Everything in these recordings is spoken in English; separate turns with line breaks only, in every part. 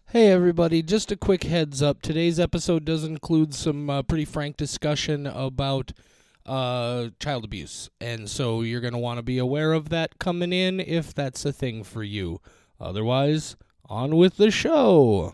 Hey everybody, just a quick heads up. Today's episode does include some pretty frank discussion about child abuse. And so you're going to want to be aware of that coming in if that's a thing for you. Otherwise, on with the show.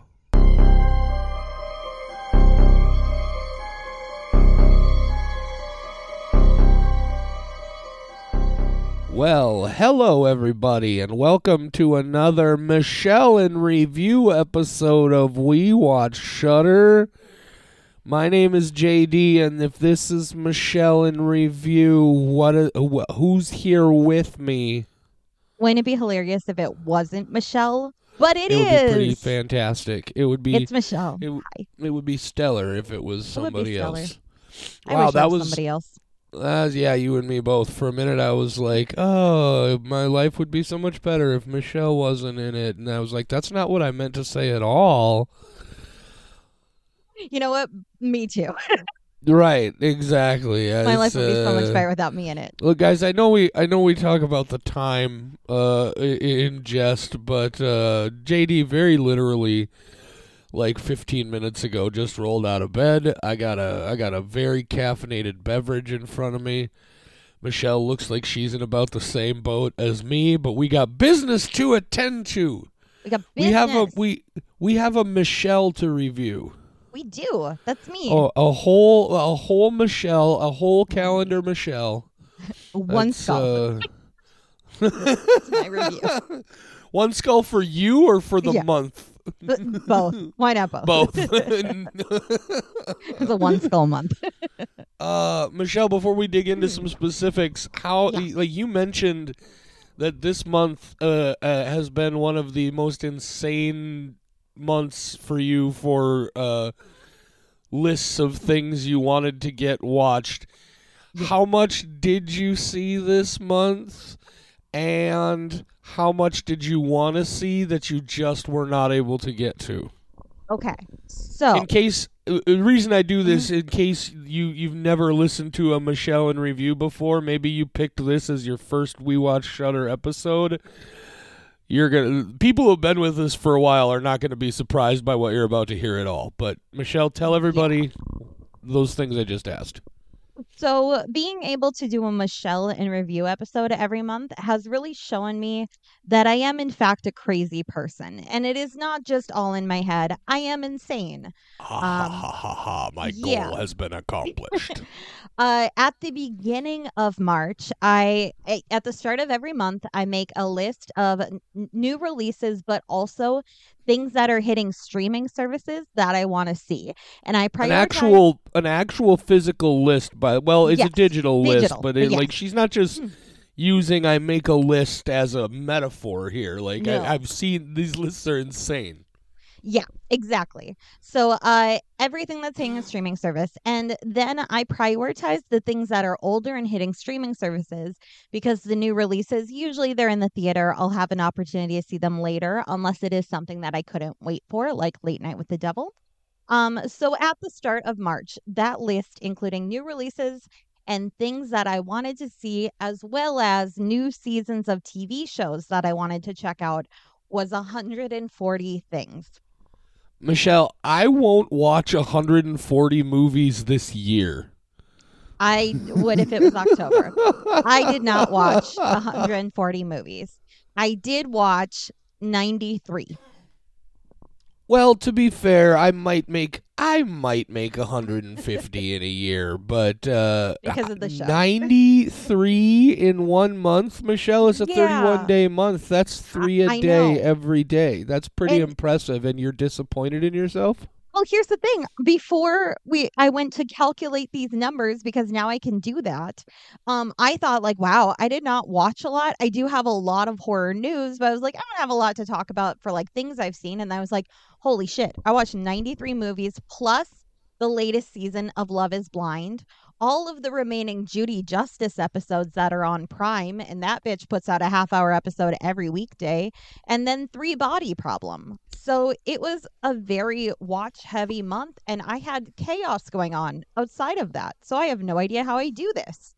Well, hello everybody, and welcome to another Michelle in Review episode of We Watch Shudder. My name is JD, and if this is Michelle in Review, who's here with me?
Wouldn't it be hilarious if it wasn't Michelle? But it
It would
is.
be pretty fantastic. It would be.
It's Michelle.
It would be stellar if it was somebody else.
I wish that was somebody else.
Yeah, you and me both. For a minute, I was like, oh, my life would be so much better if Michelle wasn't in it. And I was like, that's not what I meant to say at all.
You know what? Me too.
Right, exactly.
My life would be so much better without me in it.
Look, guys, I know we talk about the time in jest, but JD very literally, like 15 minutes ago, just rolled out of bed. I got a very caffeinated beverage in front of me. Michelle looks like she's in about the same boat as me, but we got business to attend to.
We got business.
We have a Michelle to review.
We do. That's me.
Oh, a whole Michelle, a whole calendar Michelle.
One skull. That's my review.
One skull for you or for the month?
Both. Why not both?
Both.
It's a one skull month.
Michelle, before we dig into some specifics, like you mentioned that this month has been one of the most insane months for you for lists of things you wanted to get watched. How much did you see this month? And how much did you want to see that you just were not able to get to?
Okay, so
in case the reason I do this, in case you've never listened to a Michelle in Review before, maybe you picked this as your first We Watch Shudder episode. People who've been with us for a while are not gonna be surprised by what you're about to hear at all. But Michelle, tell everybody those things I just asked.
So being able to do a Michelle in Review episode every month has really shown me that I am in fact a crazy person. And it is not just all in my head. I am insane.
My goal has been accomplished.
At the beginning of March, at the start of every month, I make a list of new releases, but also things that are hitting streaming services that I want to see. And I prioritize
an actual physical list, it's a digital list, but she's not just using I make a list as a metaphor here. Like no. I've seen these lists are insane.
Yeah, exactly. So everything that's hitting a streaming service. And then I prioritize the things that are older and hitting streaming services because the new releases, usually they're in the theater. I'll have an opportunity to see them later unless it is something that I couldn't wait for, like Late Night with the Devil. So at the start of March, that list, including new releases and things that I wanted to see, as well as new seasons of TV shows that I wanted to check out, was 140 things.
Michelle, I won't watch 140 movies this year.
I would if it was October. I did not watch 140 movies. I did watch 93.
Well, to be fair, I might make 150 in a year, but
because of the show.
93 in 1 month, Michelle, is a 31-day month. That's 3 a day every day. That's pretty impressive, and you're disappointed in yourself?
Well, here's the thing. Before I went to calculate these numbers because now I can do that. I thought wow, I did not watch a lot. I do have a lot of horror news, but I was like, I don't have a lot to talk about for things I've seen. And I was like, holy shit, I watched 93 movies plus the latest season of Love is Blind, all of the remaining Judy Justice episodes that are on Prime, and that bitch puts out a half-hour episode every weekday, and then 3 Body Problem. So it was a very watch-heavy month, and I had chaos going on outside of that. So I have no idea how I do this.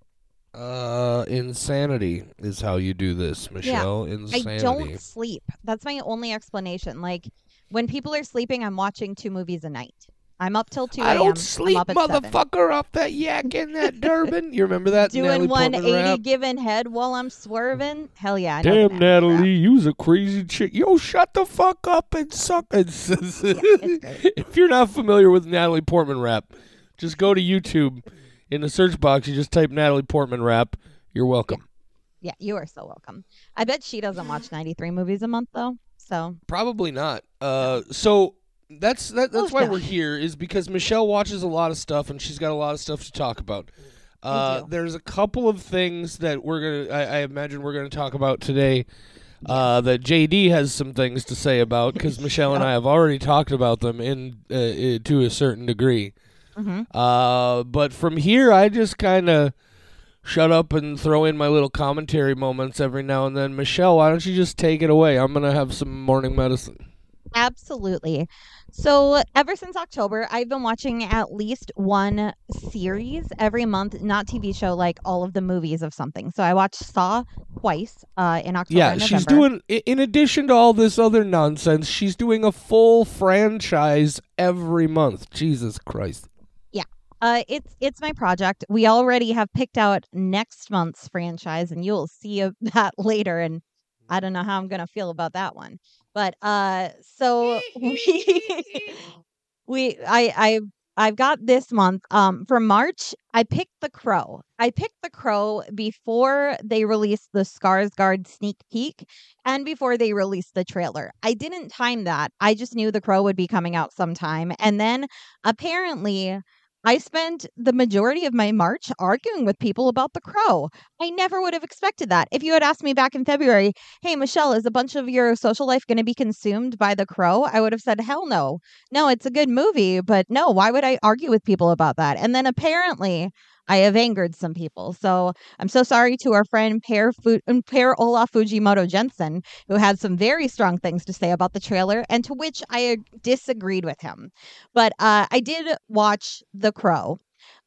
Insanity is how you do this, Michelle.
Yeah,
Insanity.
I don't sleep. That's my only explanation. When people are sleeping, I'm watching 2 movies a night. I'm up till 2
I
a.m.
don't sleep,
I'm up at 7.
motherfucker, off that yak in that Durban. You remember that Natalie
Doing
Portman
180
rap?
giving head while I'm swerving. Hell yeah, I know
Damn,
the
Natalie, you's a crazy chick. Yo, shut the fuck up and suck.
it's great.
If you're not familiar with Natalie Portman rap, just go to YouTube. In the search box, you just type Natalie Portman rap. You're welcome.
Yeah, you are so welcome. I bet she doesn't watch 93 movies a month though. So
Probably not. So that's why
no.
we're here, is because Michelle watches a lot of stuff and she's got a lot of stuff to talk about.
I do.
There's a couple of things that I imagine we're gonna talk about today. That JD has some things to say about, because Michelle and I have already talked about them to a certain degree. But from here, I just kind of shut up and throw in my little commentary moments every now and then. Michelle, why don't you just take it away? I'm gonna have some morning medicine.
Absolutely. So ever since October, I've been watching at least one series every month, not TV show, like all of the movies of something. So I watched Saw twice in October
Yeah,
and
she's
November.
doing, in addition to all this other nonsense, she's doing a full franchise every month. Jesus Christ.
Yeah. It's my project. We already have picked out next month's franchise, and you'll see that later. And I don't know how I'm gonna feel about that one. But so I've got this month. For March, I picked The Crow. I picked The Crow before they released the Skarsgård sneak peek and before they released the trailer. I didn't time that. I just knew The Crow would be coming out sometime. And then apparently I spent the majority of my March arguing with people about The Crow. I never would have expected that. If you had asked me back in February, hey, Michelle, is a bunch of your social life going to be consumed by The Crow? I would have said, hell no. No, it's a good movie, but no, why would I argue with people about that? And then apparently I have angered some people. So I'm so sorry to our friend Per Olaf Fujimoto Jensen, who had some very strong things to say about the trailer, and to which I disagreed with him. But I did watch The Crow.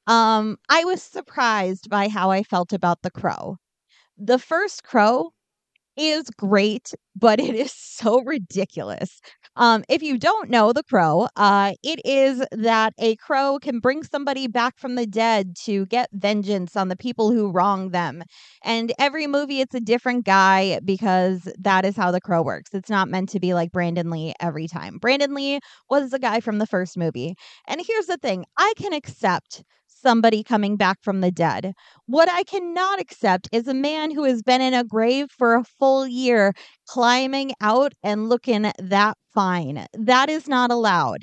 I was surprised by how I felt about The Crow. The first Crow is great, but it is so ridiculous. If you don't know The Crow, it is that a crow can bring somebody back from the dead to get vengeance on the people who wrong them. And every movie, it's a different guy, because that is how The Crow works. It's not meant to be like Brandon Lee every time. Brandon Lee was the guy from the first movie. And here's the thing, I can accept somebody coming back from the dead. What I cannot accept is a man who has been in a grave for a full year climbing out and looking that fine. That is not allowed.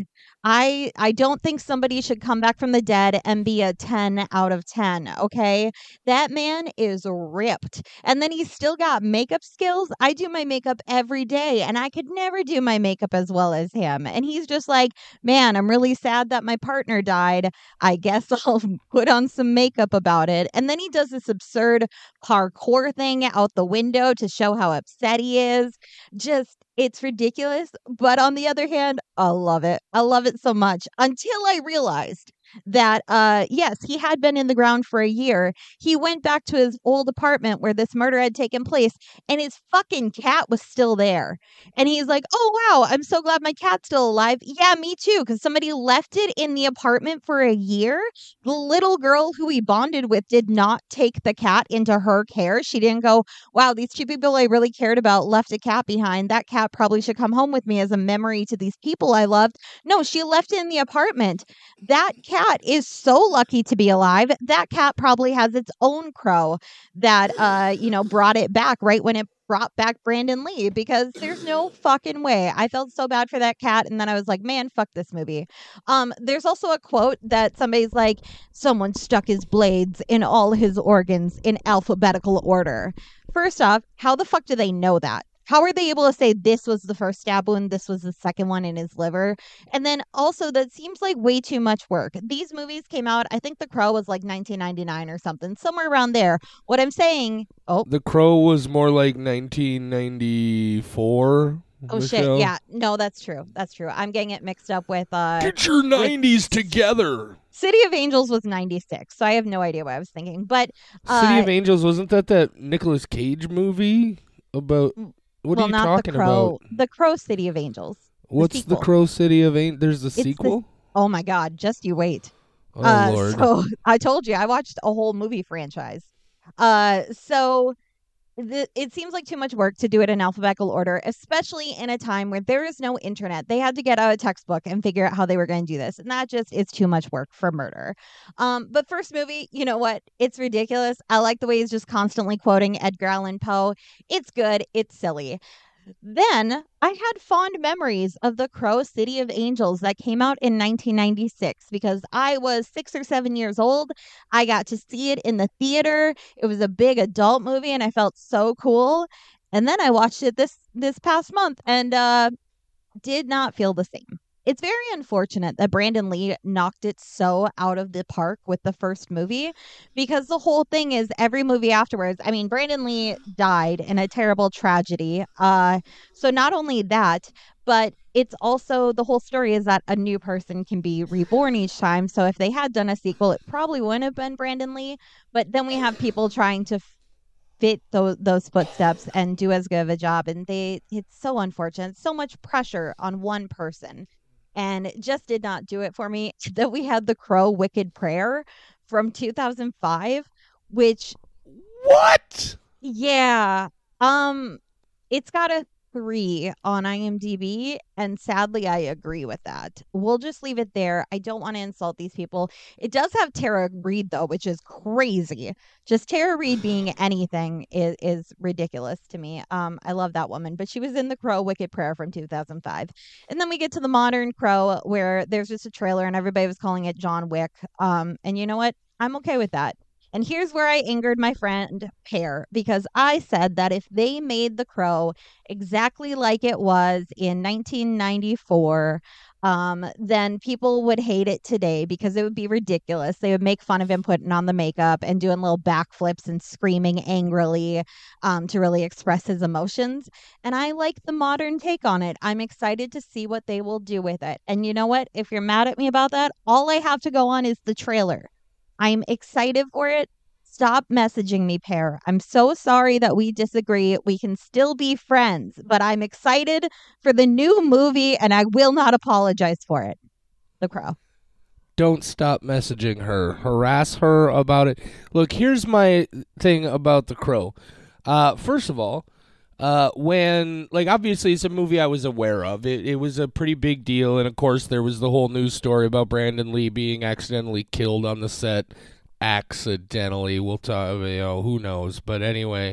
I don't think somebody should come back from the dead and be a 10 out of 10, okay? That man is ripped. And then he's still got makeup skills. I do my makeup every day, and I could never do my makeup as well as him. And he's just like, man, I'm really sad that my partner died. I guess I'll put on some makeup about it. And then he does this absurd parkour thing out the window to show how upset he is. Just, it's ridiculous. But on the other hand, I love it. I love it so much, until I realized that, yes, he had been in the ground for a year. He went back to his old apartment where this murder had taken place, and his fucking cat was still there. And he's like, oh, wow, I'm so glad my cat's still alive. Yeah, me too, because somebody left it in the apartment for a year. The little girl who he bonded with did not take the cat into her care. She didn't go, wow, these 2 people I really cared about left a cat behind. That cat probably should come home with me as a memory to these people I loved. No, she left it in the apartment. That cat is so lucky to be alive. That cat probably has its own crow that, brought it back right when it brought back Brandon Lee, because there's no fucking way. I felt so bad for that cat, and then I was like, man, fuck this movie. There's also a quote that somebody's like, someone stuck his blades in all his organs in alphabetical order. First off, how the fuck do they know that? How are they able to say this was the first stab wound, this was the second one in his liver? And then also, that seems like way too much work. These movies came out, I think The Crow was like 1999 or something, somewhere around there. What I'm saying,
The Crow was more like 1994.
oh shit,
Michelle.
yeah, no, that's true. That's true. I'm getting it mixed up with
Get your 90s together.
City of Angels was 96, so I have no idea what I was thinking. But
City of Angels, wasn't that Nicolas Cage movie about? What are you
not
talking
The Crow,
about?
The Crow, City of Angels.
What's the
sequel.
Crow City of Ain't? There's a
It's the-
sequel?
Oh my God, just you wait.
Oh, Lord.
So I told you I watched a whole movie franchise. So it seems like too much work to do it in alphabetical order, especially in a time where there is no internet. They had to get out a textbook and figure out how they were going to do this. And that just is too much work for murder. But first movie, you know what? It's ridiculous. I like the way he's just constantly quoting Edgar Allan Poe. It's good. It's silly. Then I had fond memories of The Crow City of Angels that came out in 1996 because I was 6 or 7 years old. I got to see it in the theater. It was a big adult movie and I felt so cool. And then I watched it this past month and did not feel the same. It's very unfortunate that Brandon Lee knocked it so out of the park with the first movie because the whole thing is every movie afterwards. I mean, Brandon Lee died in a terrible tragedy. So not only that, but it's also the whole story is that a new person can be reborn each time. So if they had done a sequel, it probably wouldn't have been Brandon Lee. But then we have people trying to fit those footsteps and do as good of a job. And it's so unfortunate. So much pressure on one person. And it just did not do it for me. Then we had The Crow Wicked Prayer from 2005, which
What?
yeah, it's got a 3 on IMDb, and sadly, I agree with that. We'll just leave it there. I don't want to insult these people. It does have Tara Reid though, which is crazy. Just Tara Reid being anything is ridiculous to me. I love that woman, but she was in The Crow Wicked Prayer from 2005. And then we get to the modern Crow where there's just a trailer and everybody was calling it John Wick. And you know what? I'm okay with that. And here's where I angered my friend Pear because I said that if they made The Crow exactly like it was in 1994, then people would hate it today because it would be ridiculous. They would make fun of him putting on the makeup and doing little backflips and screaming angrily to really express his emotions. And I like the modern take on it. I'm excited to see what they will do with it. And you know what? If you're mad at me about that, all I have to go on is the trailer. I'm excited for it. Stop messaging me, Pear. I'm so sorry that we disagree. We can still be friends, but I'm excited for the new movie and I will not apologize for it. The Crow.
Don't stop messaging her. Harass her about it. Look, here's my thing about The Crow. First of all, when, like, obviously it's a movie I was aware of. It was a pretty big deal, and of course there was the whole news story about Brandon Lee being accidentally killed on the set. Accidentally, we'll talk, who knows, but anyway.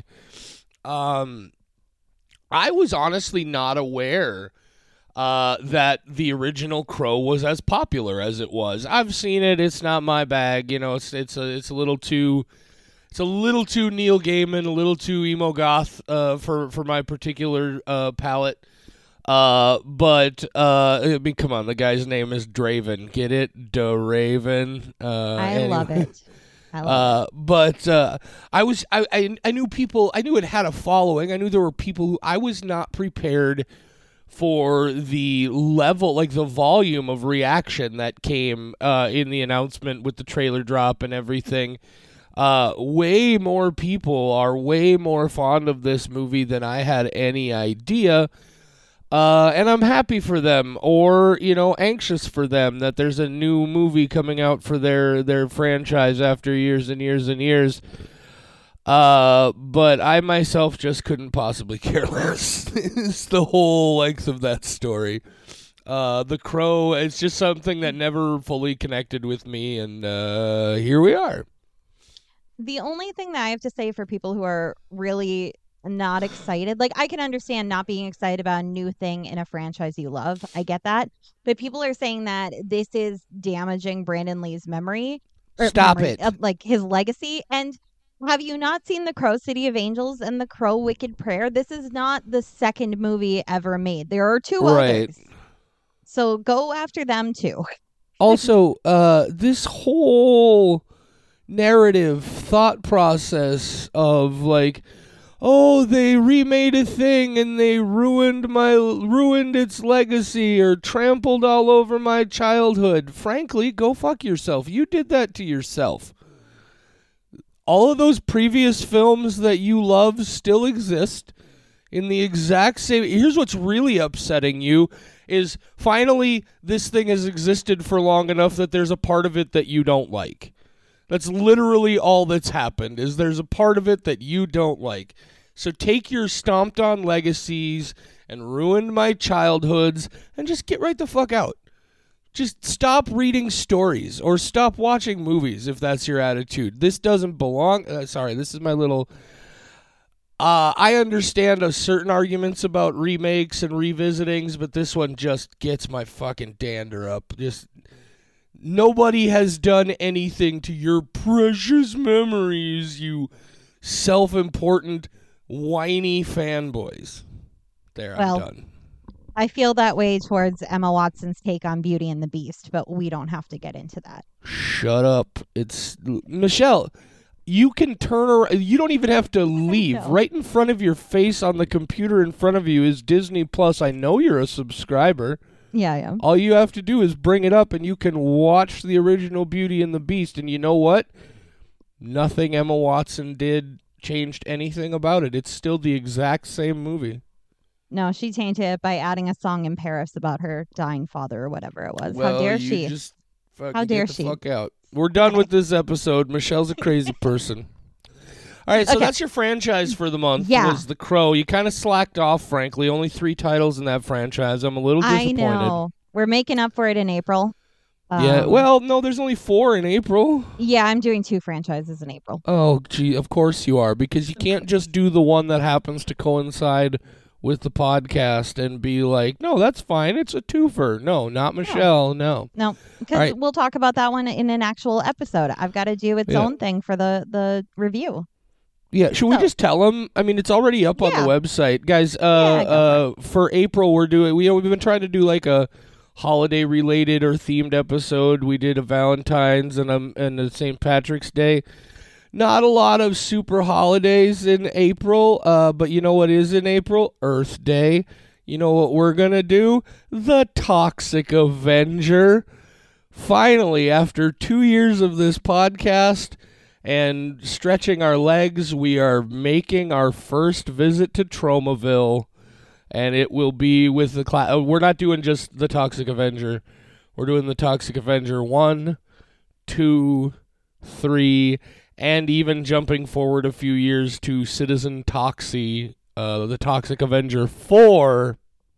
I was honestly not aware that the original Crow was as popular as it was. I've seen it, it's not my bag, it's a little too... It's a little too Neil Gaiman, a little too emo goth for my particular palate. But I mean, come on, the guy's name is Draven. Get it? Draven.
I love it.
But I knew people. I knew it had a following. I knew there were people who I was not prepared for the level, like the volume of reaction that came in the announcement with the trailer drop and everything. Way more people are way more fond of this movie than I had any idea. And I'm happy for them, or, anxious for them that there's a new movie coming out for their franchise after years and years and years. But I myself just couldn't possibly care less. It's the whole length of that story. The Crow, it's just something that never fully connected with me, and here we are.
The only thing that I have to say for people who are really not excited, like I can understand not being excited about a new thing in a franchise you love. I get that. But people are saying that this is damaging Brandon Lee's memory.
Stop it.
Like his legacy. And have you not seen The Crow City of Angels and The Crow Wicked Prayer? This is not the second movie ever made. There are two others. So go after them too.
Also, this whole narrative thought process of like, oh, they remade a thing and they ruined its legacy or trampled all over my childhood. Frankly, go fuck yourself. You did that to yourself. All of those previous films that you love still exist. in the exact same. Here's what's really upsetting you is finally this thing has existed for long enough that there's a part of it that you don't like. That's literally all that's happened, is there's a part of it that you don't like. So take your stomped on legacies and ruined my childhoods and just get right the fuck out. Just stop reading stories or stop watching movies if that's your attitude. This doesn't belong. Sorry, this is my little... I understand certain arguments about remakes and revisitings, but this one just gets my fucking dander up. Just nobody has done anything to your precious memories, you self-important, whiny fanboys. There, I'm done.
I feel that way towards Emma Watson's take on Beauty and the Beast, but we don't have to get into that.
Shut up. It's Michelle. You can turn around. You don't even have to leave. Right in front of your face on the computer in front of you is Disney Plus. I know you're a subscriber.
Yeah, I am.
All you have to do is bring it up and you can watch the original Beauty and the Beast. And you know what? Nothing Emma Watson did changed anything about it. It's still the exact same movie.
No, she changed it by adding a song in Paris about her dying father or whatever it was.
Well,
How dare she?
How dare she? Fuck out. We're done with this episode. Michelle's a crazy person. All right, so that's your franchise for the month.
Yeah.
Was The Crow. You kind of slacked off, frankly. Only 3 titles in that franchise. I'm a little disappointed.
I know. We're making up for it in April.
Yeah, well, no, there's only 4 in April.
Yeah, I'm doing 2 franchises in April.
Oh, gee, of course you are, because you can't just do the one that happens to coincide with the podcast and be like, no, that's fine. It's a twofer. No, not Michelle. No.
No, because we'll talk about that one in an actual episode. I've got to do its own thing for the review.
Yeah, should we just tell them? I mean, it's already up on the website. Guys, for April, we've been trying to do like a holiday-related or themed episode. We did a Valentine's and a St. Patrick's Day. Not a lot of super holidays in April, but you know what is in April? Earth Day. You know what we're going to do? The Toxic Avenger. Finally, after 2 years of this podcast and stretching our legs, we are making our first visit to Tromaville, and it will be with the class. We're not doing just the Toxic Avenger. We're doing the Toxic Avenger 1, 2, 3, and even jumping forward a few years to Citizen Toxie, the Toxic Avenger 4.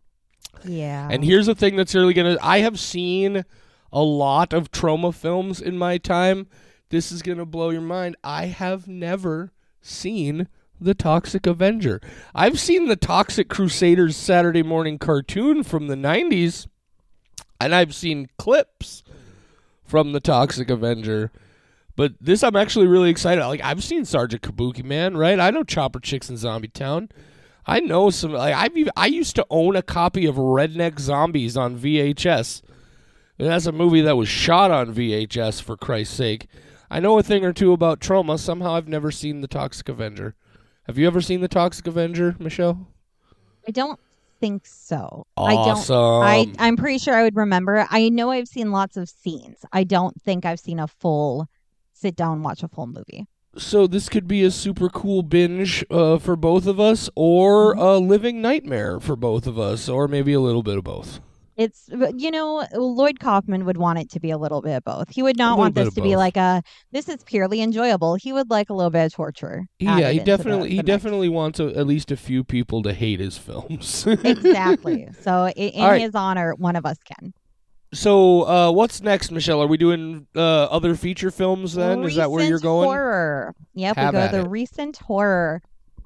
Yeah.
And here's the thing that's really going to... I have seen a lot of Troma films in my time. This is going to blow your mind. I have never seen the Toxic Avenger. I've seen the Toxic Crusaders Saturday morning cartoon from the 90s, and I've seen clips from the Toxic Avenger. But this, I'm actually really excited. Like, I've seen Sergeant Kabuki Man, right? I know Chopper Chicks in Zombie Town. I know some. Like, I used to own a copy of Redneck Zombies on VHS. And that's a movie that was shot on VHS, for Christ's sake. I know a thing or two about Troma. Somehow I've never seen the Toxic Avenger. Have you ever seen the Toxic Avenger, Michelle?
I don't think so.
Awesome.
I'm pretty sure I would remember. I know I've seen lots of scenes. I don't think I've seen a full sit down and watch a full movie.
So this could be a super cool binge for both of us, or a living nightmare for both of us, or maybe a little bit of both.
It's, Lloyd Kaufman would want it to be a little bit of both. He would not want this to be like this is purely enjoyable. He would like a little bit of torture.
Yeah, he definitely wants at least a few people to hate his films.
Exactly. So in his honor, one of us can.
So what's next, Michelle? Are we doing other feature films then? Is that where you're going?
Horror. Yep, we go to the recent horror.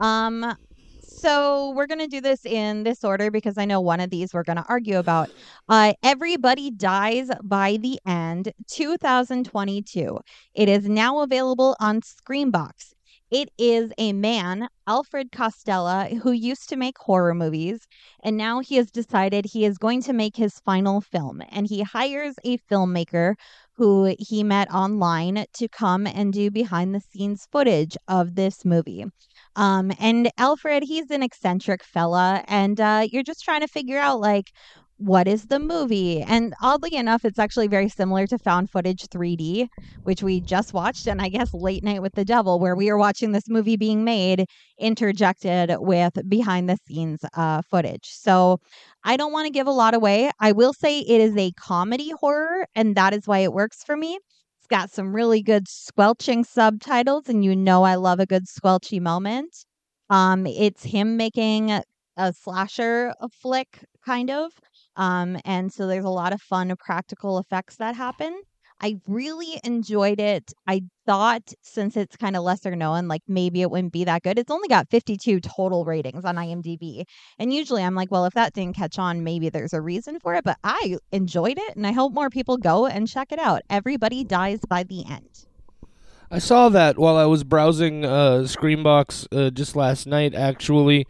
So we're going to do this in this order because I know one of these we're going to argue about. Everybody Dies by the End, 2022. It is now available on Screambox. It is a man, Alfred Costello, who used to make horror movies, and now he has decided he is going to make his final film. And he hires a filmmaker who he met online to come and do behind-the-scenes footage of this movie. And Alfred, he's an eccentric fella, and you're just trying to figure out, like, what is the movie? And oddly enough, it's actually very similar to Found Footage 3D, which we just watched, and I guess Late Night with the Devil, where we are watching this movie being made interjected with behind the scenes footage. So I don't want to give a lot away. I will say it is a comedy horror, and that is why it works for me. It's got some really good squelching subtitles, and you know I love a good squelchy moment. It's him making a slasher flick, kind of. And so there's a lot of fun practical effects that happen. I really enjoyed it. I thought since it's kind of lesser known, like maybe it wouldn't be that good. It's only got 52 total ratings on IMDb. And usually I'm like, well, if that didn't catch on, maybe there's a reason for it. But I enjoyed it, and I hope more people go and check it out. Everybody dies by the end.
I saw that while I was browsing Screambox just last night, actually.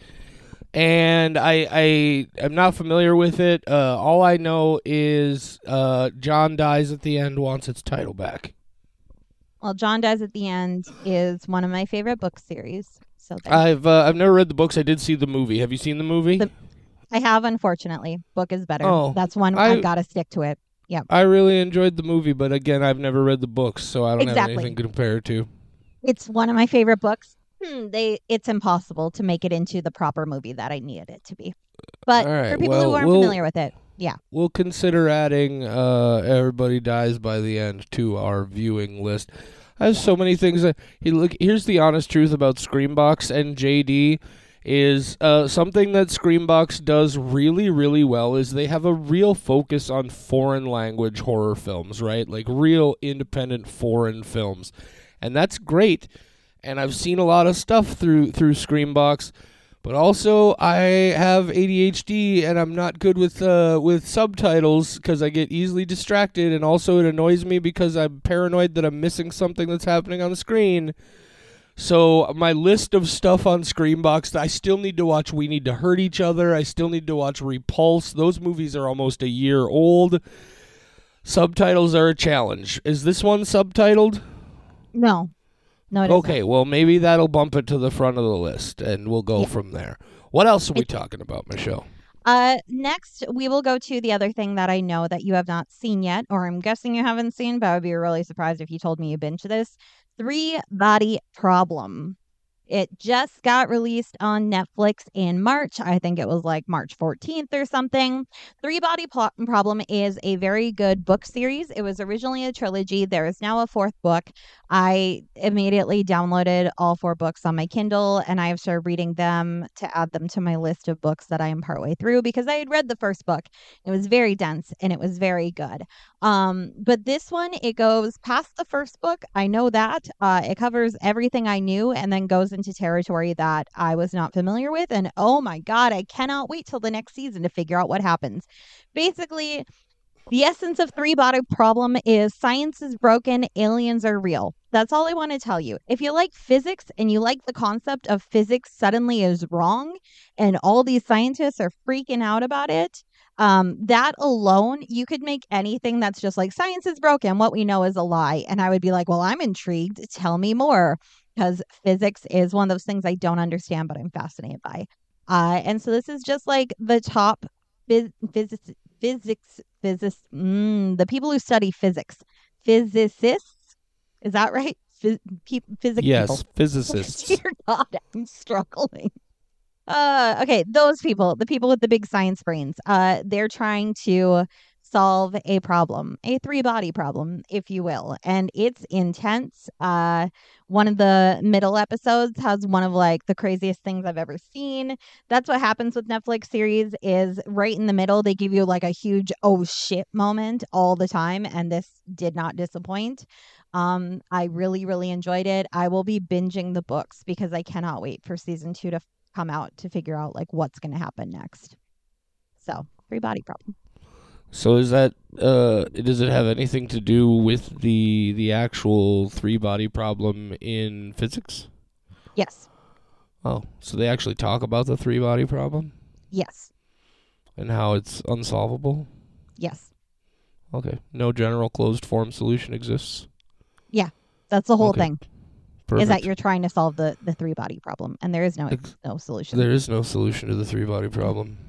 And I am not familiar with it. All I know is John Dies at the End wants its title back.
Well, John Dies at the End is one of my favorite book series. So
I've never read the books. I did see the movie. Have you seen the movie?
I have, unfortunately. Book is better.
Oh,
that's one I've got to stick to it. Yeah.
I really enjoyed the movie, but again, I've never read the books, so I don't have anything to compare it to.
It's one of my favorite books. It's impossible to make it into the proper movie that I needed it to be. But for people who aren't familiar with it, yeah.
We'll consider adding Everybody Dies by the End to our viewing list. I have so many things. Here's the honest truth about Screambox and JD is something that Screambox does really, really well is they have a real focus on foreign language horror films, right? Like real independent foreign films. And that's great. And I've seen a lot of stuff through Screambox, but also I have ADHD and I'm not good with subtitles because I get easily distracted, and also it annoys me because I'm paranoid that I'm missing something that's happening on the screen. So my list of stuff on Screambox, I still need to watch We Need to Hurt Each Other. I still need to watch Repulse. Those movies are almost a year old. Subtitles are a challenge. Is this one subtitled?
No. No, it
okay,
isn't.
Well, maybe that'll bump it to the front of the list, and we'll go from there. What else are we talking about, Michelle?
Next, we will go to the other thing that I know that you have not seen yet, or I'm guessing you haven't seen, but I would be really surprised if you told me you binged this. Three Body Problem. It just got released on Netflix in March. I think it was like March 14th or something. Three Body Problem is a very good book series. It was originally a trilogy. There is now a fourth book. I immediately downloaded all four books on my Kindle, and I have started reading them to add them to my list of books that I am partway through because I had read the first book. It was very dense and it was very good. But this one, it goes past the first book. I know that. It covers everything I knew and then goes into territory that I was not familiar with. And oh my God, I cannot wait till the next season to figure out what happens. Basically, the essence of Three Body Problem is science is broken, aliens are real. That's all I want to tell you. If you like physics and you like the concept of physics suddenly is wrong and all these scientists are freaking out about it, that alone, you could make anything that's just like science is broken. What we know is a lie. And I would be like, well, I'm intrigued. Tell me more. Because physics is one of those things I don't understand, but I'm fascinated by. And so this is just like the top the people who study physics. Physicists? Is that right? Physics
yes,
people.
Physicists.
Dear God, I'm struggling. Okay, those people, the people with the big science brains, they're trying to solve a problem, a three-body problem, if you will. And it's intense. One of the middle episodes has one of like the craziest things I've ever seen. That's what happens with Netflix series is right in the middle, they give you like a huge, oh shit moment all the time. And this did not disappoint. I really, really enjoyed it. I will be binging the books because I cannot wait for season 2 to come out to figure out like what's going to happen next. So, Three Body Problem.
So is that does it have anything to do with the actual three body problem in physics?
Yes.
Oh, so they actually talk about the three body problem?
Yes. And
how it's unsolvable?
Yes.
Okay. No general closed form solution exists?
Yeah. That's the whole thing.
Perfect.
Is that you're trying to solve the three body problem and there is no solution.
There is no solution to the three body problem.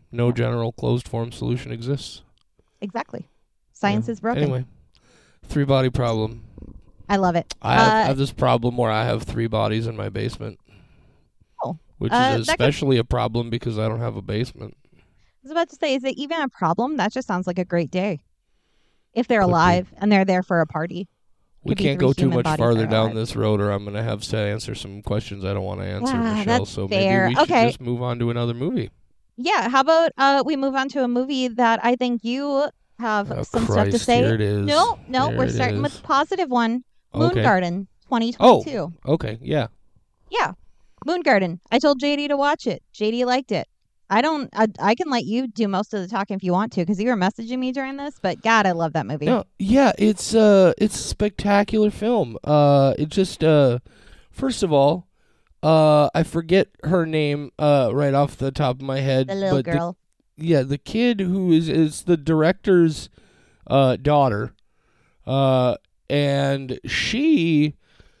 No general closed form solution exists.
Exactly. Science is broken.
Anyway, 3-body problem.
I love it.
I have this problem where I have 3 bodies in my basement.
Oh.
Which is especially a problem because I don't have a basement.
I was about to say, is it even a problem? That just sounds like a great day. If they're alive and they're there for a party.
We can't go too much farther down this road or I'm going to have to answer some questions I don't want to answer, Michelle.
That's
so
fair.
Maybe we should just move on to another movie.
Yeah, how about we move on to a movie that I think you have some stuff to say.
Here it is.
No, we're starting with the positive one. Moongarden 2022.
Oh, okay, yeah.
Yeah, Moongarden. I told JD to watch it. JD liked it. I can let you do most of the talking if you want to, because you were messaging me during this. But God, I love that movie.
No, yeah, it's a spectacular film. It just first of all, I forget her name right off the top of my head.
The little girl.
The kid who is the director's daughter, and she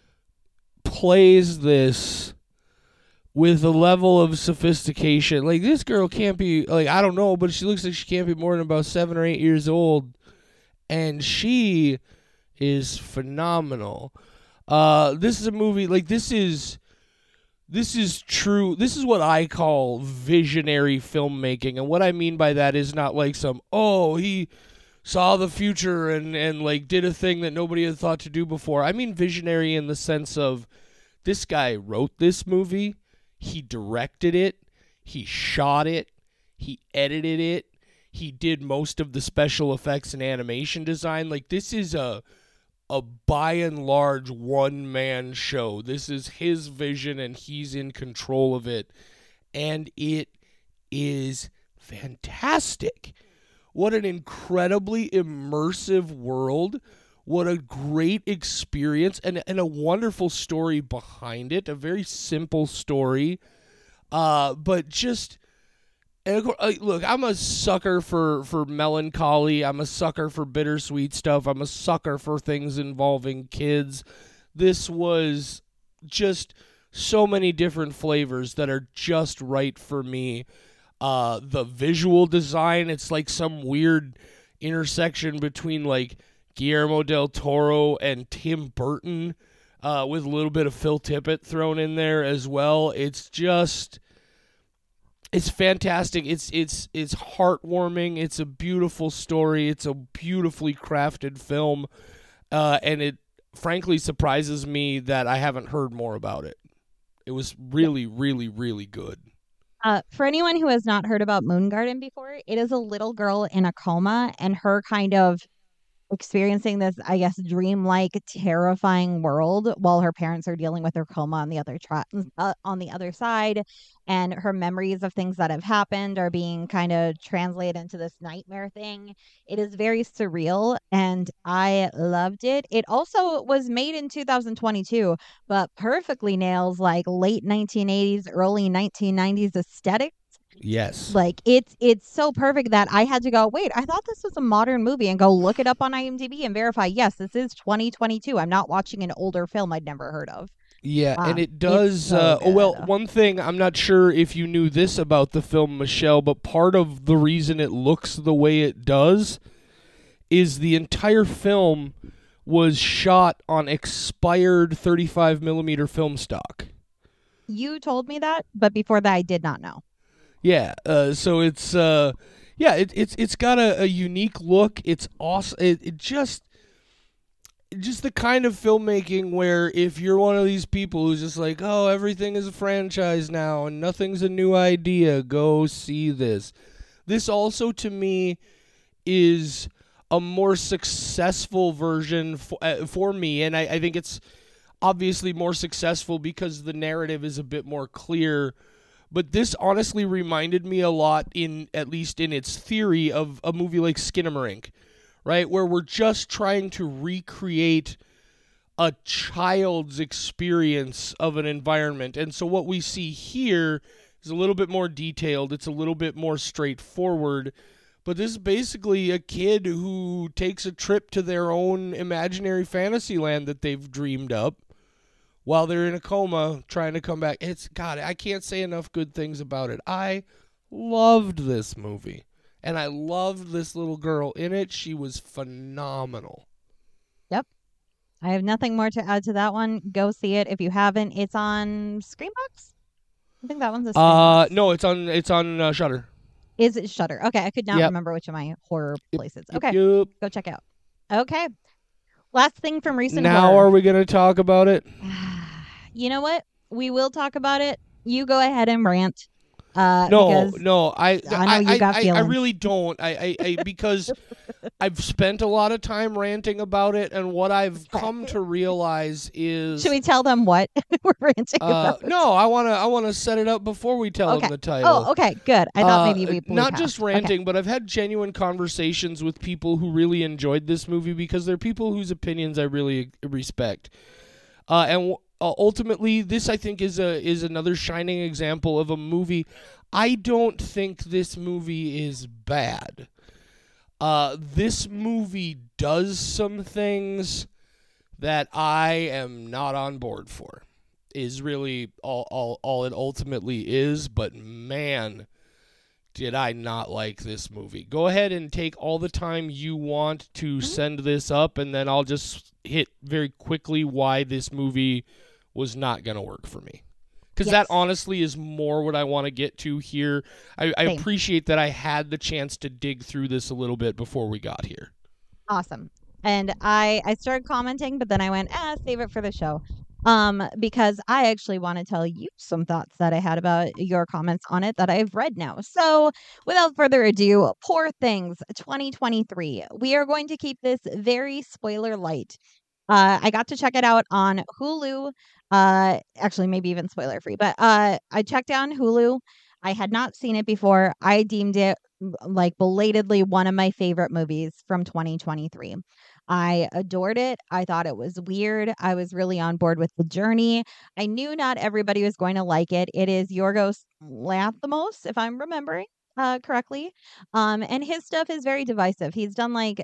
plays this with a level of sophistication. Like, this girl can't be, like, I don't know, but she looks like she can't be more than about 7 or 8 years old. And she is phenomenal. This is a movie, like, this is true. This is what I call visionary filmmaking. And what I mean by that is not like he saw the future and like did a thing that nobody had thought to do before. I mean visionary in the sense of this guy wrote this movie. He directed it, he shot it, he edited it, he did most of the special effects and animation design. Like, this is a by and large one-man show. This is his vision, and he's in control of it. And it is fantastic. What an incredibly immersive world. What a great experience and a wonderful story behind it. A very simple story. But just, look, I'm a sucker for melancholy. I'm a sucker for bittersweet stuff. I'm a sucker for things involving kids. This was just so many different flavors that are just right for me. The visual design, it's like some weird intersection between like Guillermo del Toro and Tim Burton, with a little bit of Phil Tippett thrown in there as well. It's fantastic. It's heartwarming. It's a beautiful story. It's a beautifully crafted film, and it frankly surprises me that I haven't heard more about it. It was really, really, really good.
For anyone who has not heard about Moongarden before, it is a little girl in a coma and her kind of experiencing this, I guess, dreamlike, terrifying world while her parents are dealing with her coma on the other side, and her memories of things that have happened are being kind of translated into this nightmare thing. It is very surreal, and I loved it. It also was made in 2022, but perfectly nails like late 1980s, early 1990s aesthetic.
Yes.
Like, it's so perfect that I had to go, wait, I thought this was a modern movie, and go look it up on IMDb and verify, yes, this is 2022. I'm not watching an older film I'd never heard of.
Yeah, and it does, so one thing, I'm not sure if you knew this about the film, Michelle, but part of the reason it looks the way it does is the entire film was shot on expired 35mm film stock.
You told me that, but before that I did not know.
Yeah, so it's it's got a unique look. It's awesome. It just the kind of filmmaking where if you're one of these people who's just like, oh, everything is a franchise now and nothing's a new idea, go see this. This also, to me, is a more successful version for me, and I think it's obviously more successful because the narrative is a bit more clear. But this honestly reminded me a lot, at least in its theory, of a movie like Skinamarink, right? Where we're just trying to recreate a child's experience of an environment. And so what we see here is a little bit more detailed. It's a little bit more straightforward. But this is basically a kid who takes a trip to their own imaginary fantasy land that they've dreamed up while they're in a coma trying to come back. God, I can't say enough good things about it. I Loved this movie. And I loved this little girl in it. She was phenomenal.
Yep. I have nothing more to add to that one. Go see it if you haven't. It's on Screenbox? I think that one's a Screenbox.
No, it's on Shudder.
Is it Shudder? Okay, I could not remember which of my horror places. Okay, go check it out. Okay. Last thing from recent
Now
horror.
are we going to talk about it?
You know what? We will talk about it. You go ahead and rant.
No, I
know you got feelings.
I really don't. I because I've spent a lot of time ranting about it, and what I've come to realize is.
Should we tell them what we're ranting about?
No, I wanna set it up before we tell them the title.
Oh, okay, good. I thought maybe we blew
not
past.
just ranting, but I've had genuine conversations with people who really enjoyed this movie because they're people whose opinions I really respect, and. Ultimately, this I think is another shining example of a movie. I don't think this movie is bad. This movie does some things that I am not on board for. Is really all it ultimately is. But man, did I not like this movie. Go ahead and take all the time you want to send this up, and then I'll just hit very quickly why this movie was not going to work for me. Because that honestly is more what I want to get to here. I appreciate that I had the chance to dig through this a little bit before we got here.
Awesome. And I started commenting, but then I went, save it for the show. Because I actually want to tell you some thoughts that I had about your comments on it that I've read now. So without further ado, Poor Things 2023. We are going to keep this very spoiler light. I got to check it out on Hulu. Actually, maybe even spoiler free, but I checked out on Hulu. I had not seen it before. I deemed it like belatedly one of my favorite movies from 2023. I adored it. I thought it was weird. I was really on board with the journey. I knew not everybody was going to like it. It is Yorgos Lanthimos, if I'm remembering correctly. And his stuff is very divisive. He's done like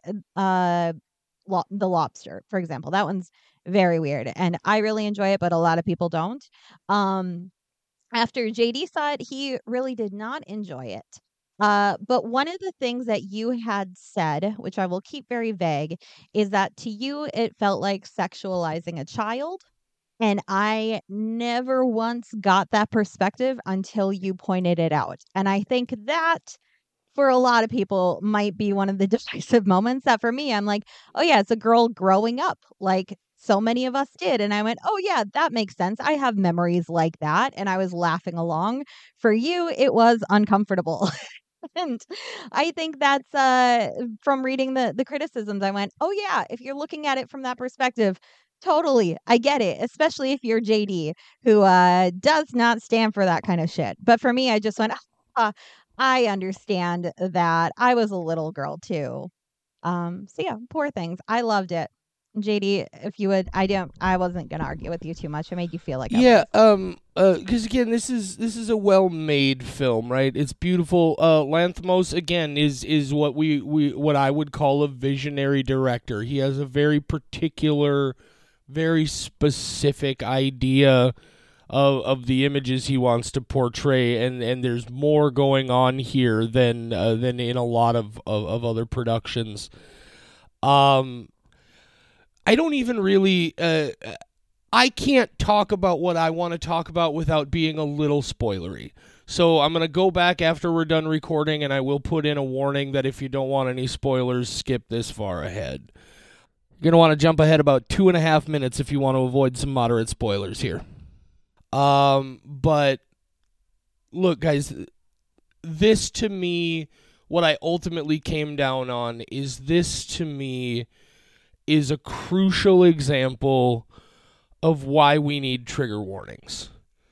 The Lobster, for example. That one's very weird, and I really enjoy it, but a lot of people don't. After JD saw it, he really did not enjoy it. But one of the things that you had said, which I will keep very vague, is that to you it felt like sexualizing a child. And I never once got that perspective until you pointed it out. And I think that for a lot of people might be one of the decisive moments that for me, I'm like, oh yeah, it's a girl growing up like so many of us did. And I went, oh yeah, that makes sense. I have memories like that. And I was laughing along. For you, it was uncomfortable. And I think that's from reading the criticisms, I went, oh yeah, if you're looking at it from that perspective, totally, I get it, especially if you're JD, who does not stand for that kind of shit. But for me, I just went, I understand that. I was a little girl too. So yeah, Poor Things. I loved it. JD, if you would, I wasn't gonna argue with you too much. I made you feel like
because again, this is a well-made film, right? It's beautiful. Lanthimos again is what what I would call a visionary director. He has a very particular, very specific idea of the images he wants to portray, and there's more going on here than in a lot of other productions. I don't even really I can't talk about what I want to talk about without being a little spoilery. So I'm going to go back after we're done recording, and I will put in a warning that if you don't want any spoilers, skip this far ahead. You're going to want to jump ahead about 2.5 minutes if you want to avoid some moderate spoilers here. But look, guys, this to me, what I ultimately came down on is this to me is a crucial example of why we need trigger warnings.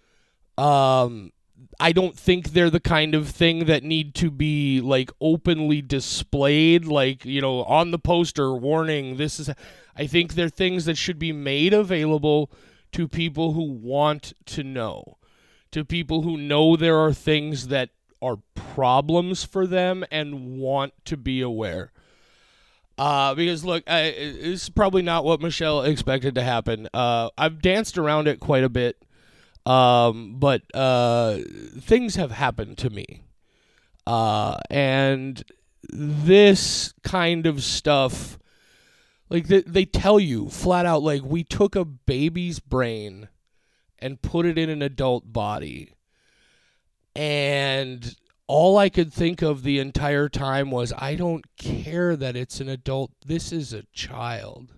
I don't think they're the kind of thing that need to be like openly displayed, like, you know, on the poster, warning, this is... I think they're things that should be made available to people who want to know, to people who know there are things that are problems for them and want to be aware. Because look, this is probably not what Michelle expected to happen. I've danced around it quite a bit, but things have happened to me. And this kind of stuff, like they tell you flat out, like, we took a baby's brain and put it in an adult body. And all I could think of the entire time was, I don't care that it's an adult. This is a child.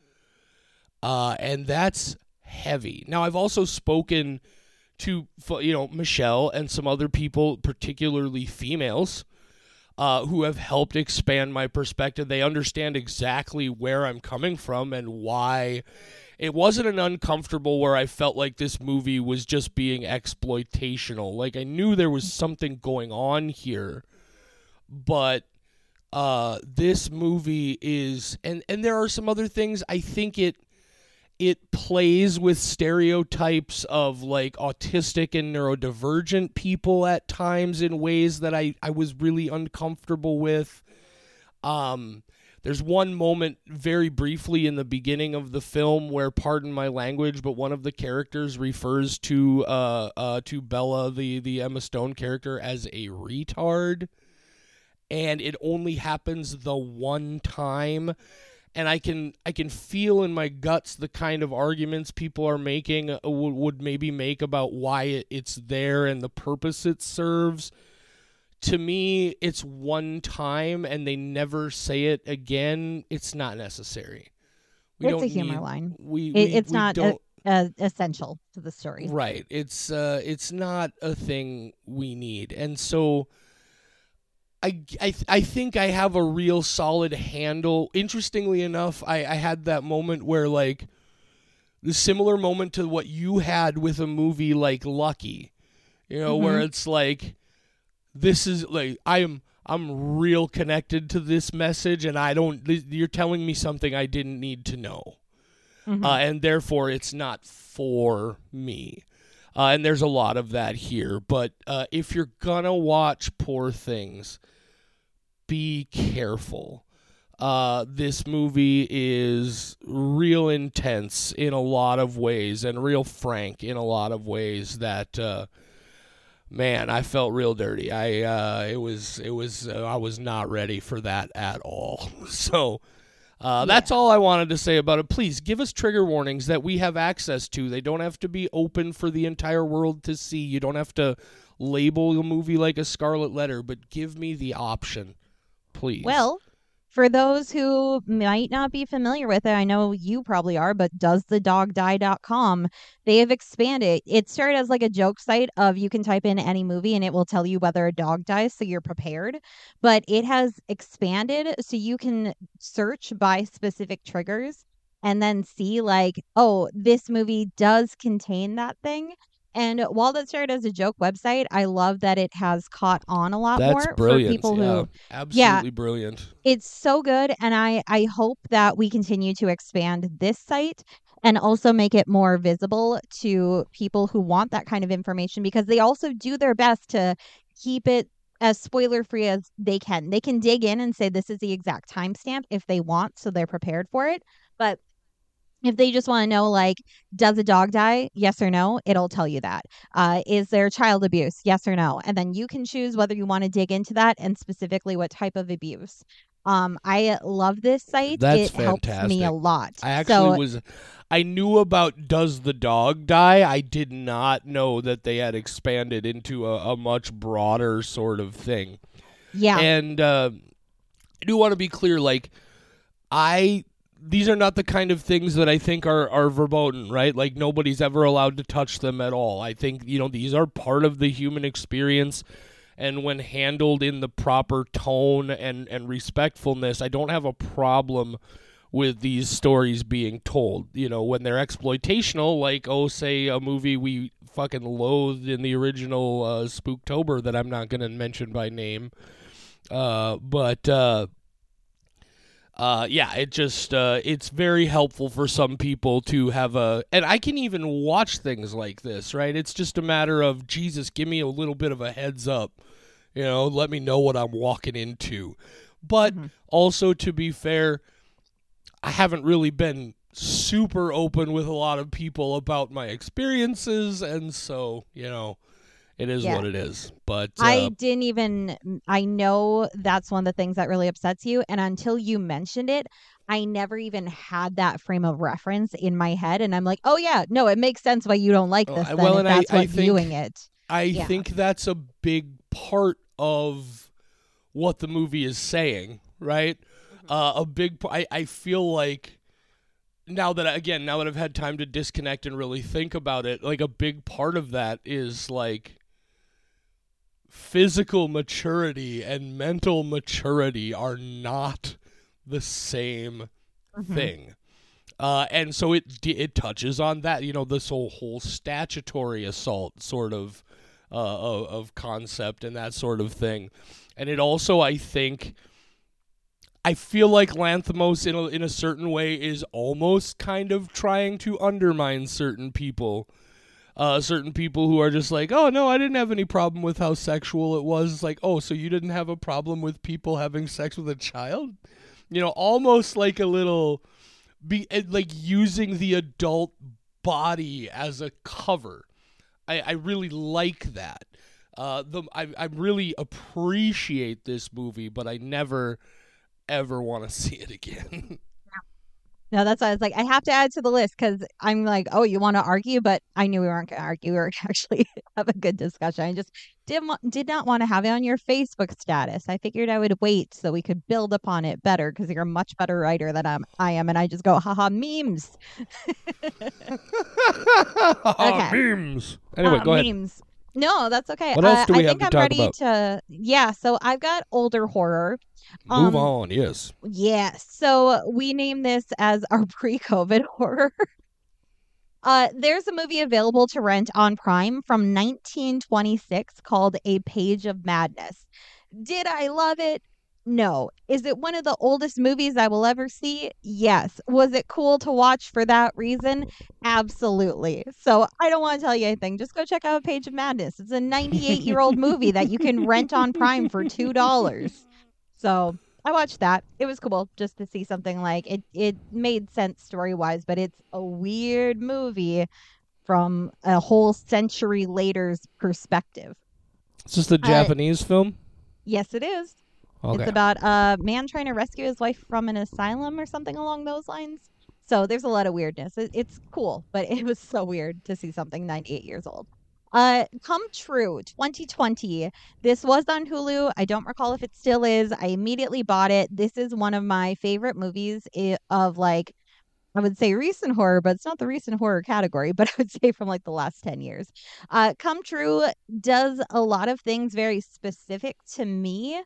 And that's heavy. Now, I've also spoken to, Michelle and some other people, particularly females, who have helped expand my perspective. They understand exactly where I'm coming from and why it wasn't an uncomfortable where I felt like this movie was just being exploitational. Like, I knew there was something going on here, but this movie is, and there are some other things. I think it plays with stereotypes of, like, autistic and neurodivergent people at times in ways that I was really uncomfortable with. There's one moment very briefly in the beginning of the film where, pardon my language, but one of the characters refers to Bella, the Emma Stone character, as a retard, and it only happens the one time. And I can feel in my guts the kind of arguments people are making would maybe make about why it's there and the purpose it serves. To me, it's one time and they never say it again. It's not necessary.
It's a humor line. It's not essential to the story.
Right. It's not a thing we need. And so I think I have a real solid handle. Interestingly enough, I had that moment where, like, the similar moment to what you had with a movie like Lucky, where it's like, this is like, I'm real connected to this message, and you're telling me something I didn't need to know, and therefore it's not for me. And there's a lot of that here. But if you're gonna watch Poor Things, be careful. This movie is real intense in a lot of ways and real frank in a lot of ways that, man, I felt real dirty. I was not ready for that at all. So that's all I wanted to say about it. Please give us trigger warnings that we have access to. They don't have to be open for the entire world to see. You don't have to label a movie like a scarlet letter, but give me the option. Please.
Well, for those who might not be familiar with it, I know you probably are, but doesthedogdie.com, they have expanded. It started as like a joke site of you can type in any movie and it will tell you whether a dog dies, so you're prepared. But it has expanded so you can search by specific triggers and then see, like, oh, this movie does contain that thing. And while that started as a joke website, I love that it has caught on a lot more.
That's brilliant.
For people who,
absolutely brilliant.
It's so good. And I hope that we continue to expand this site and also make it more visible to people who want that kind of information, because they also do their best to keep it as spoiler free as they can. They can dig in and say this is the exact timestamp if they want, so they're prepared for it. But if they just want to know, like, does a dog die? Yes or no? It'll tell you that. Is there child abuse? Yes or no? And then you can choose whether you want to dig into that and specifically what type of abuse. I love this site.
That's
fantastic. Helps me a lot.
I knew about Does the Dog Die? I did not know that they had expanded into a much broader sort of thing.
Yeah.
And I do want to be clear, like, these are not the kind of things that I think are verboten, right? Like, nobody's ever allowed to touch them at all. I think, these are part of the human experience, and when handled in the proper tone and respectfulness, I don't have a problem with these stories being told. When they're exploitational, like, say a movie we fucking loathed in the original Spooktober that I'm not going to mention by name. It's very helpful for some people to have and I can even watch things like this, right? It's just a matter of, Jesus, give me a little bit of a heads up, let me know what I'm walking into. But also, to be fair, I haven't really been super open with a lot of people about my experiences, and so, It is
Yeah.
what it is. But
I know that's one of the things that really upsets you. And until you mentioned it, I never even had that frame of reference in my head. And I'm like, oh, yeah, no, it makes sense why you don't like this then
well,
if
and
that's
I
what's viewing it.
I
Yeah.
think that's a big part of what the movie is saying, right? A big. I feel like now that I've had time to disconnect and really think about it, like a big part of that is like physical maturity and mental maturity are not the same thing. And so it touches on that, this whole statutory assault sort of concept and that sort of thing. And it also, I feel like Lanthimos in a certain way is almost kind of trying to undermine certain people who are just like, oh no, I didn't have any problem with how sexual it was. It's like, oh, so you didn't have a problem with people having sex with a child? Almost like a little, like using the adult body as a cover. I really like that. I really appreciate this movie, but I never ever want to see it again.
No, that's why I was like, I have to add to the list because I'm like, oh, you want to argue? But I knew we weren't going to argue. We were actually have a good discussion. I just did not want to have it on your Facebook status. I figured I would wait so we could build upon it better because you're a much better writer than I am. And I just go, haha, memes.
Okay. Memes. Anyway, go ahead.
Memes. No, that's okay.
What else do we have to
I'm
talk
ready
about?
Yeah, so I've got older horror.
Move on, yes.
Yeah, so we name this as our pre-COVID horror. There's a movie available to rent on Prime from 1926 called A Page of Madness. Did I love it? No. Is it one of the oldest movies I will ever see? Yes. Was it cool to watch for that reason? Absolutely. So I don't want to tell you anything. Just go check out A Page of Madness. It's a 98-year-old movie that you can rent on Prime for $2. So I watched that. It was cool just to see something like it. It made sense story-wise, but it's a weird movie from a whole century later's perspective.
Is this the Japanese film?
Yes, it is.
Okay.
It's about a man trying to rescue his wife from an asylum or something along those lines. So there's a lot of weirdness. It's cool, but it was so weird to see something 98 years old. Come True 2020. This was on Hulu. I don't recall if it still is. I immediately bought it. This is one of my favorite movies of like, I would say recent horror, but it's not the recent horror category, but I would say from like the last 10 years. Come True does a lot of things very specific to me.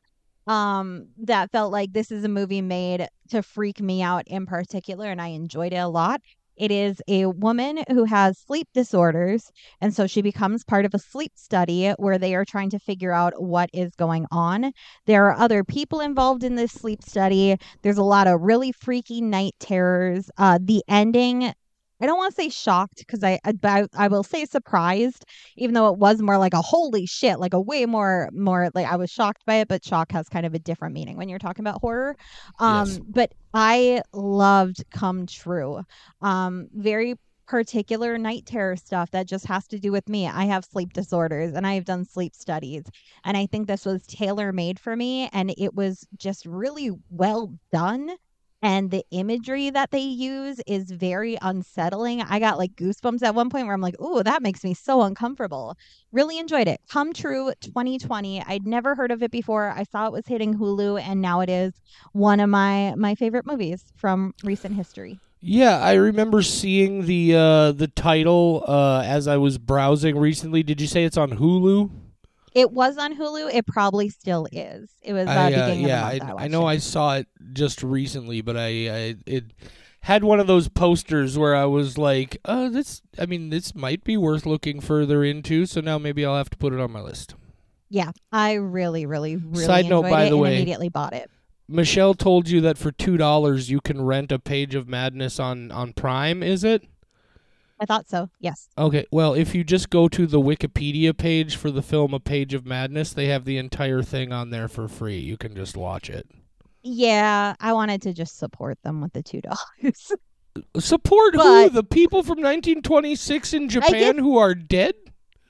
That felt like this is a movie made to freak me out in particular, and I enjoyed it a lot. It is a woman who has sleep disorders, and so she becomes part of a sleep study where they are trying to figure out what is going on. There are other people involved in this sleep study. There's a lot of really freaky night terrors. The ending, I don't want to say shocked because I will say surprised, even though it was more like a holy shit, like a way more like I was shocked by it, but shock has kind of a different meaning when you're talking about horror.
Yes.
But I loved Come True. Very particular night terror stuff that just has to do with me. I have sleep disorders and I've done sleep studies, and I think this was tailor made for me, and it was just really well done. And the imagery that they use is very unsettling. I got like goosebumps at one point where I'm like, "Ooh, that makes me so uncomfortable." Really enjoyed it. Come True 2020. I'd never heard of it before. I saw it was hitting Hulu, and now it is one of my favorite movies from recent history.
Yeah, I remember seeing the title as I was browsing recently. Did you say it's on Hulu?
It was on Hulu. It probably still is. It was beginning of the month.
I know I saw it just recently, but it had one of those posters where I was like, this might be worth looking further into. So now maybe I'll have to put it on my list.
Yeah, I really, really, really
Side note,
enjoyed
by
it
the
and
way,
immediately bought it.
Michelle told you that for $2 you can rent A Page of Madness on Prime, is it?
I thought so, yes.
Okay, well, if you just go to the Wikipedia page for the film A Page of Madness, they have the entire thing on there for free. You can just watch it.
Yeah, I wanted to just support them with the $2.
Support who? The people from 1926 in Japan who are dead?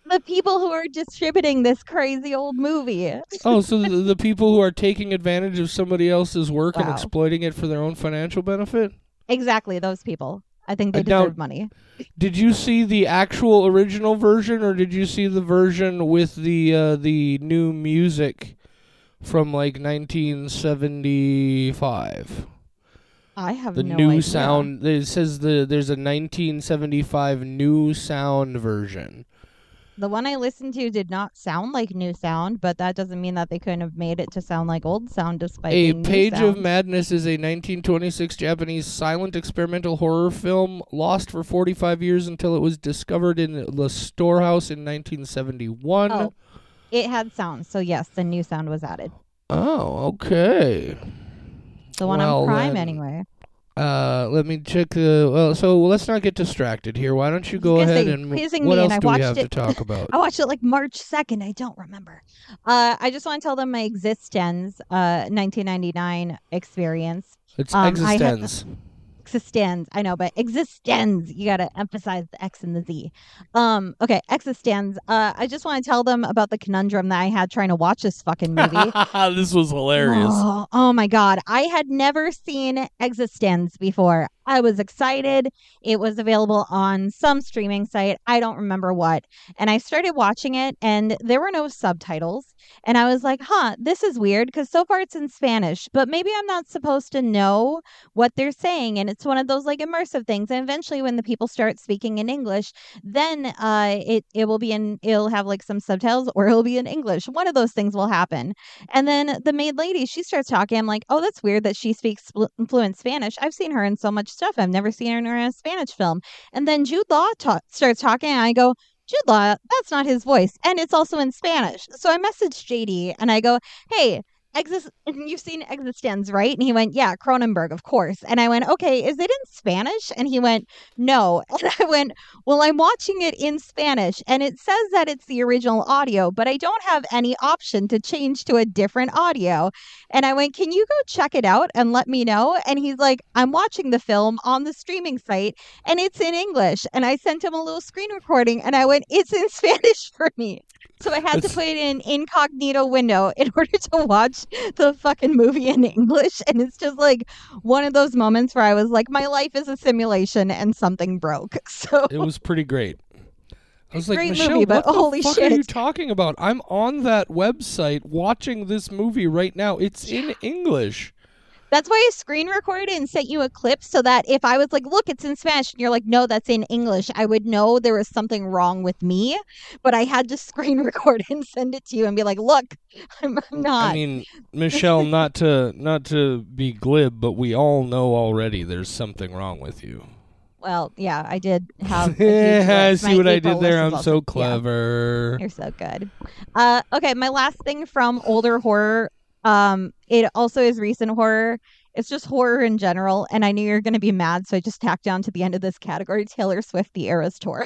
The people who are distributing this crazy old movie.
Oh, so the people who are taking advantage of somebody else's work and
Wow.
exploiting it for their own financial benefit?
Exactly, those people. I think they
Now,
deserve money.
did you see the actual original version, or did you see the version with the new music from like 1975?
I have
The
no
new
idea.
sound. It says there's a 1975 new sound version.
The one I listened to did not sound like new sound, but that doesn't mean that they couldn't have made it to sound like old sound despite
A
being new
Page of
sound.
Madness is a 1926 Japanese silent experimental horror film lost for 45 years until it was discovered in the storehouse in 1971.
Oh, it had sound, so yes, the new sound was added.
Oh, okay.
The one
Well,
on Prime,
then,
anyway.
Let me check the. Well, so let's not get distracted here. Why don't you go
gonna
ahead
say,
and
quizzing
what
me,
else
and I
do we
watched
have to
it.
talk about?
I watched it like March 2nd. I don't remember. I just want to tell them my Existence 1999 experience.
It's
I had
Existence.
Existence. I know, but Existence. You got to emphasize the X and the Z. Okay, Existence. I just want to tell them about the conundrum that I had trying to watch this fucking movie.
This was hilarious.
Oh my God. I had never seen Existence before. I was excited. It was available on some streaming site. I don't remember what. And I started watching it, and there were no subtitles. And I was like, this is weird because so far it's in Spanish, but maybe I'm not supposed to know what they're saying. And it's one of those like immersive things. And eventually, when the people start speaking in English, then it'll have like some subtitles, or it'll be in English. One of those things will happen. And then the maid lady, she starts talking. I'm like, oh, that's weird that she speaks fluent Spanish. I've seen her in so much stuff. I've never seen her in a Spanish film. And then Jude Law starts talking, and I go, Jude Law, that's not his voice. And it's also in Spanish. So I messaged JD and I go, hey, you've seen Existence, right? And he went, yeah, Cronenberg, of course. And I went, okay, is it in Spanish? And he went, no. And I went, well, I'm watching it in Spanish, and it says that it's the original audio, but I don't have any option to change to a different audio. And I went, can you go check it out and let me know? And he's like, I'm watching the film on the streaming site, and it's in English. And I sent him a little screen recording, and I went, it's in Spanish for me. So I had to put it in incognito window in order to watch the fucking movie in English. And it's just like one of those moments where I was like, my life is a simulation and something broke. So
It was pretty great. I was like,
Great
Michelle,
movie, but
what the
holy
fuck
shit.
are you talking about? I'm on that website watching this movie right now. It's in English.
that's why I screen recorded and sent you a clip so that if I was like, look, it's in Spanish, and you're like, no, that's in English, I would know there was something wrong with me. But I had to screen record and send it to you and be like, look, I'm not.
I mean, Michelle, not to be glib, but we all know already there's something wrong with you.
Well, yeah, I did have.
I see what I did there. I'm
listens
so
also.
clever.
Yeah, you're so good. Okay, my last thing from older horror. It also is recent horror. It's just horror in general, and I knew you were going to be mad, so I just tacked down to the end of this category Taylor Swift: The Eras Tour.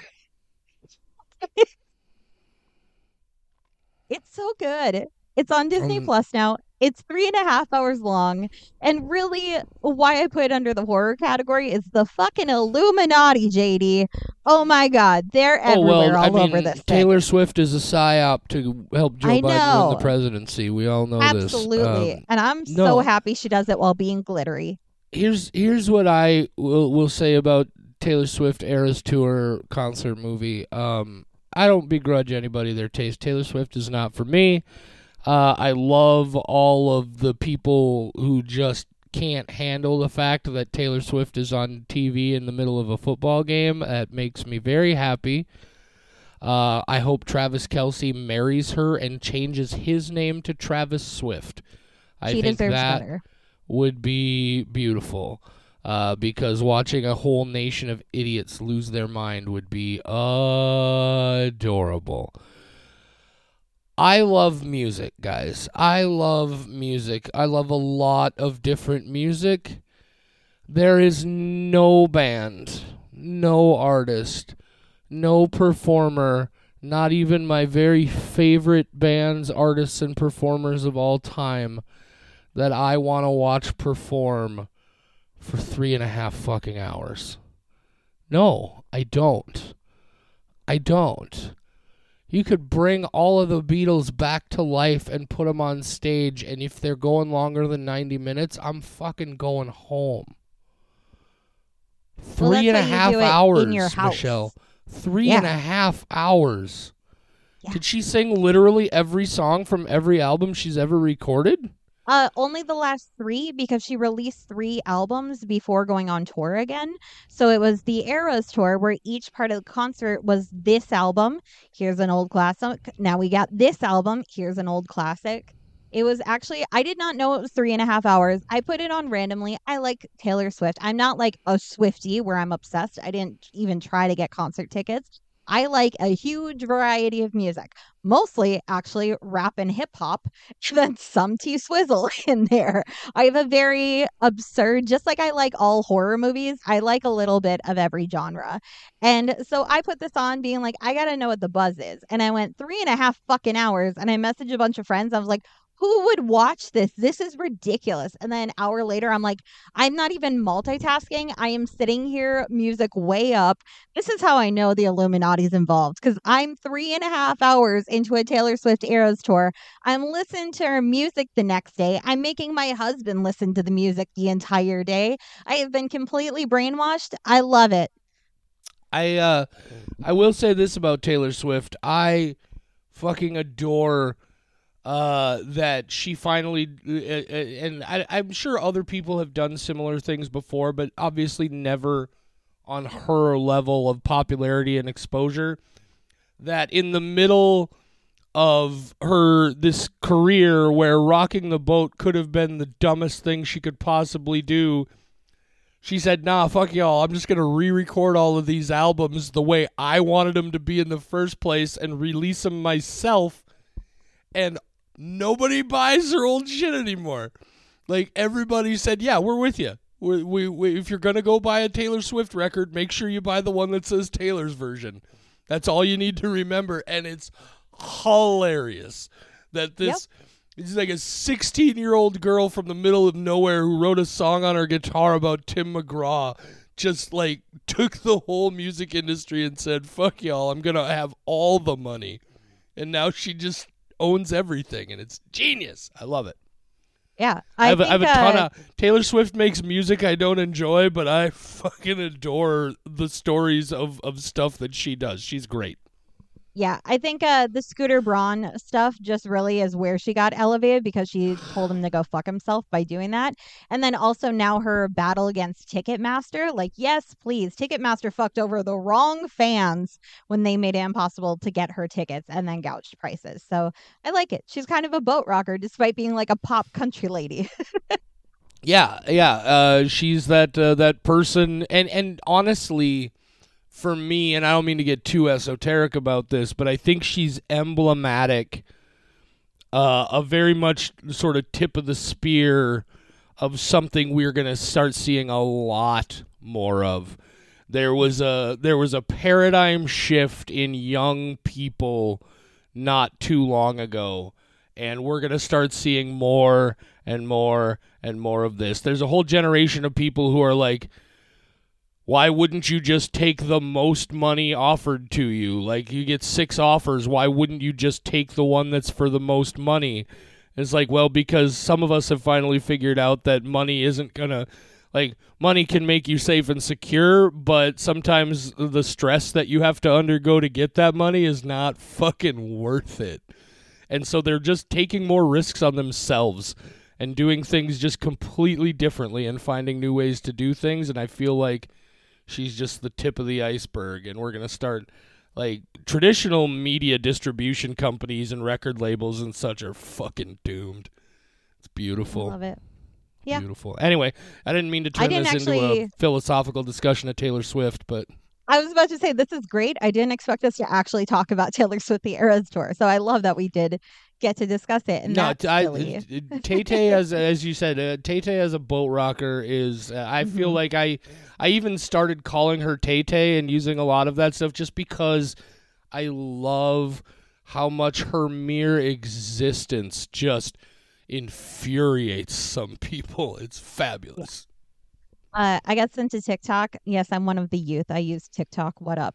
It's so good. It's on Disney Plus now. It's 3.5 hours long. And really, why I put it under the horror category is the fucking Illuminati, JD. Oh my God. They're everywhere over this thing.
Taylor Swift is a psyop to help Joe Biden win the
know.
presidency. We all know this.
Absolutely. And I'm
no.
so happy she does it while being glittery.
Here's what I will say about Taylor Swift Eras Tour concert movie. I don't begrudge anybody their taste. Taylor Swift is not for me. I love all of the people who just can't handle the fact that Taylor Swift is on TV in the middle of a football game. That makes me very happy. I hope Travis Kelce marries her and changes his name to Travis Swift. I
She
think
deserves
that
better.
would be beautiful. Because watching a whole nation of idiots lose their mind would be adorable. I love music, guys. I love music. I love a lot of different music. There is no band, no artist, no performer, not even my very favorite bands, artists, and performers of all time that I want to watch perform for 3.5 fucking hours. No, I don't. You could bring all of the Beatles back to life and put them on stage, and if they're going longer than 90 minutes, I'm fucking going home.
Well,
Three and a
that's why you
half
do it
hours,
in your house.
Michelle. Three
Yeah.
and a half hours.
Yeah.
Did she sing literally every song from every album she's ever recorded?
Only the last 3 because she released 3 albums before going on tour again. So it was the Eras tour where each part of the concert was this album. Here's an old classic. Now we got this album. Here's an old classic. It was actually, I did not know it was 3.5 hours. I put it on randomly. I like Taylor Swift. I'm not like a Swiftie where I'm obsessed. I didn't even try to get concert tickets. I like a huge variety of music, mostly actually rap and hip hop, and then some T Swizzle in there. I have a very absurd, just like I like all horror movies, I like a little bit of every genre. And so I put this on being like, I got to know what the buzz is. And I went 3.5 fucking hours and I messaged a bunch of friends. I was like, who would watch this? This is ridiculous. And then an hour later, I'm like, I'm not even multitasking. I am sitting here, music way up. This is how I know the Illuminati's involved because I'm 3.5 hours into a Taylor Swift Eras tour. I'm listening to her music the next day. I'm making my husband listen to the music the entire day. I have been completely brainwashed. I love it.
I will say this about Taylor Swift. I fucking adore that she finally, and I'm sure other people have done similar things before, but obviously never on her level of popularity and exposure, that in the middle of this career where rocking the boat could have been the dumbest thing she could possibly do, she said, nah, fuck y'all, I'm just going to re-record all of these albums the way I wanted them to be in the first place and release them myself, and nobody buys her old shit anymore. Like, everybody said, yeah, we're with you. We if you're going to go buy a Taylor Swift record, make sure you buy the one that says Taylor's version. That's all you need to remember, and it's hilarious that this is like a 16-year-old girl from the middle of nowhere who wrote a song on her guitar about Tim McGraw just, like, took the whole music industry and said, fuck y'all, I'm going to have all the money. And now she just owns everything, and it's genius. I love it.
Yeah.
I have a ton of... Taylor Swift makes music I don't enjoy, but I fucking adore the stories of stuff that she does. She's great.
Yeah, I think the Scooter Braun stuff just really is where she got elevated because she told him to go fuck himself by doing that. And then also now her battle against Ticketmaster. Like, yes, please. Ticketmaster fucked over the wrong fans when they made it impossible to get her tickets and then gouged prices. So I like it. She's kind of a boat rocker despite being like a pop country lady.
Yeah. She's that person. And honestly... for me, and I don't mean to get too esoteric about this, but I think she's emblematic, a very much sort of tip of the spear of something we're going to start seeing a lot more of. There was a paradigm shift in young people not too long ago, and we're going to start seeing more and more and more of this. There's a whole generation of people who are like, why wouldn't you just take the most money offered to you? Like, you get 6 offers. Why wouldn't you just take the one that's for the most money? It's like, well, because some of us have finally figured out that money isn't going to, like, money can make you safe and secure, but sometimes the stress that you have to undergo to get that money is not fucking worth it. And so they're just taking more risks on themselves and doing things just completely differently and finding new ways to do things. And I feel like she's just the tip of the iceberg, and we're going to start, like, traditional media distribution companies and record labels and such are fucking doomed. It's beautiful.
I love it. Yeah.
Beautiful. Anyway, I didn't mean to turn this into a philosophical discussion of Taylor Swift, but...
I was about to say, this is great. I didn't expect us to actually talk about Taylor Swift the Eras Tour, so I love that we did get to discuss it. And
no,
Tay-Tay,
as you said, Tay-Tay as a boat rocker is, I feel like I even started calling her Tay-Tay and using a lot of that stuff just because I love how much her mere existence just infuriates some people. It's fabulous.
I got sent to TikTok. Yes, I'm one of the youth. I use TikTok. What up?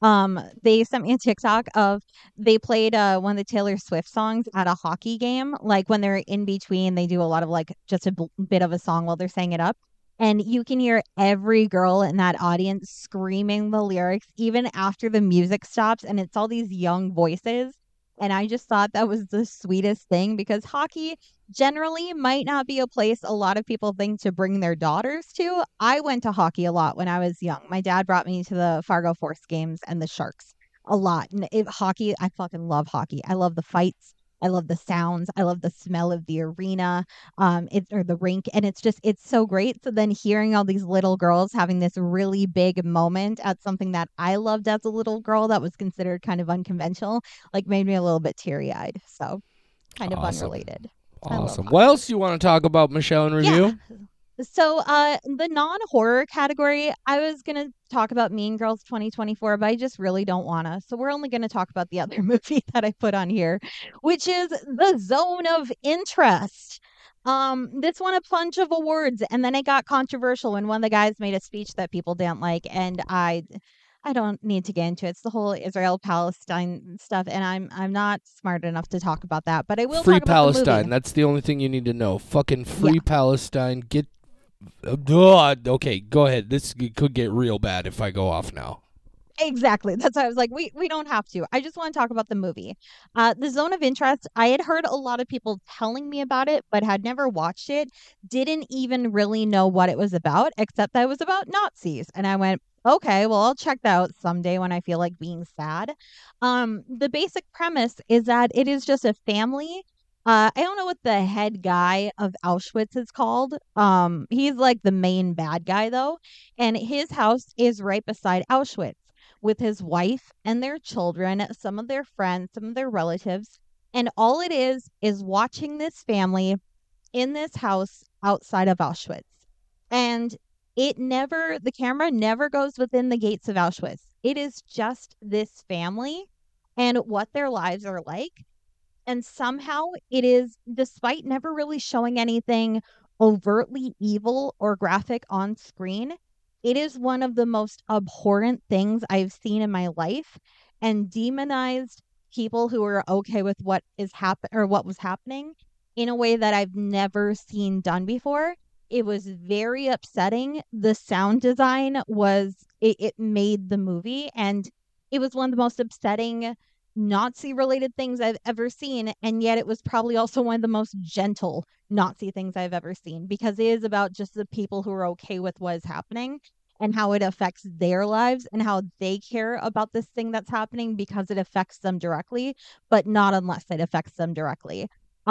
They sent me a TikTok of they played one of the Taylor Swift songs at a hockey game. Like when they're in between, they do a lot of like just a bit of a song while they're saying it up. And you can hear every girl in that audience screaming the lyrics even after the music stops. And it's all these young voices. And I just thought that was the sweetest thing because hockey generally might not be a place a lot of people think to bring their daughters to. I went to hockey a lot when I was young. My dad brought me to the Fargo Force games and the Sharks a lot. And hockey, I fucking love hockey. I love the fights. I love the sounds. I love the smell of the arena, or the rink, and it's so great. So then hearing all these little girls having this really big moment at something that I loved as a little girl that was considered kind of unconventional, like made me a little bit teary eyed. So kind of unrelated.
Awesome. What else do you want to talk about, Michelle, in review?
Yeah. So the non-horror category, I was going to talk about Mean Girls 2024, but I just really don't want to. So we're only going to talk about the other movie that I put on here, which is The Zone of Interest. This won a bunch of awards, and then it got controversial when one of the guys made a speech that people didn't like, and I don't need to get into it. It's the whole Israel-Palestine stuff, and I'm not smart enough to talk about that, but I will
Free
talk about
Palestine.
the movie.
That's the only thing you need to know. Fucking free Palestine. Get... okay, go ahead. This could get real bad if I go off now.
Exactly. That's why I was like, we don't have to. I just want to talk about the movie. The Zone of Interest, I had heard a lot of people telling me about it, but had never watched it. Didn't even really know what it was about, except that it was about Nazis. And I went, okay, well, I'll check that out someday when I feel like being sad. The basic premise is that it is just a family. I don't know what the head guy of Auschwitz is called. He's like the main bad guy though, and his house is right beside Auschwitz with his wife and their children, some of their friends, some of their relatives, and all it is watching this family in this house outside of Auschwitz. And the camera never goes within the gates of Auschwitz. It is just this family and what their lives are like. And somehow it is, despite never really showing anything overtly evil or graphic on screen, it is one of the most abhorrent things I've seen in my life and demonized people who are okay with what was happening in a way that I've never seen done before. It was very upsetting. The sound design it made the movie, and it was one of the most upsetting Nazi related things I've ever seen, and yet it was probably also one of the most gentle Nazi things I've ever seen, because it is about just the people who are okay with what is happening and how it affects their lives and how they care about this thing that's happening because it affects them directly, but not unless it affects them directly.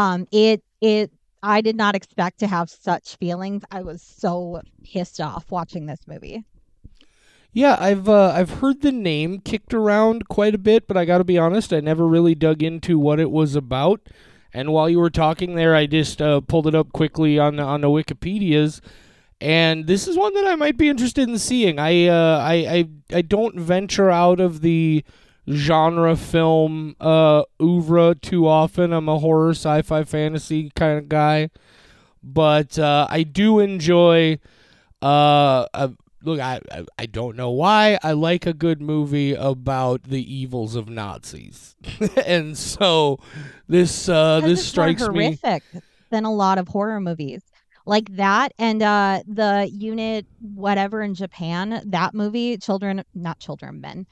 I did not expect to have such feelings. I was so pissed off watching this movie.
Yeah, I've heard the name kicked around quite a bit, but I got to be honest, I never really dug into what it was about. And while you were talking there, I just pulled it up quickly on the Wikipedias, and this is one that I might be interested in seeing. I don't venture out of the genre film oeuvre too often. I'm a horror, sci-fi, fantasy kind of guy, but I do enjoy. Look, I don't know why. I like a good movie about the evils of Nazis, and so this strikes
more horrific than a lot of horror movies like that. And the Unit whatever in Japan, that movie, men,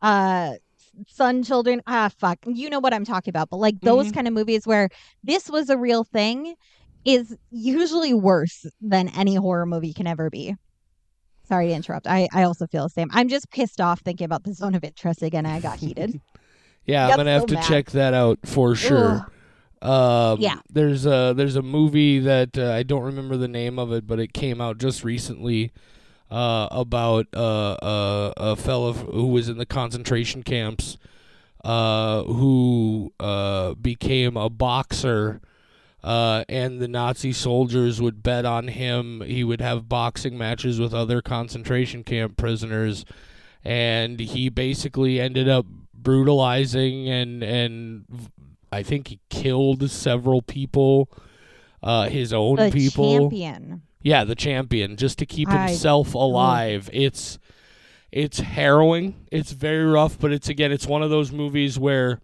son, children. Fuck, you know what I'm talking about. But like those kind of movies where this was a real thing is usually worse than any horror movie can ever be. Sorry to interrupt. I also feel the same. I'm just pissed off thinking about the Zone of Interest again. I got heated.
Yeah, I'm gonna have to check that out for sure.
Yeah.
There's a movie that I don't remember the name of it, but it came out just recently about a fellow who was in the concentration camps who became a boxer. And the Nazi soldiers would bet on him. He would have boxing matches with other concentration camp prisoners, and he basically ended up brutalizing and I think he killed several people, his own people.
The champion.
Yeah, the champion, just to keep himself alive. It's It's harrowing. It's very rough, but it's one of those movies where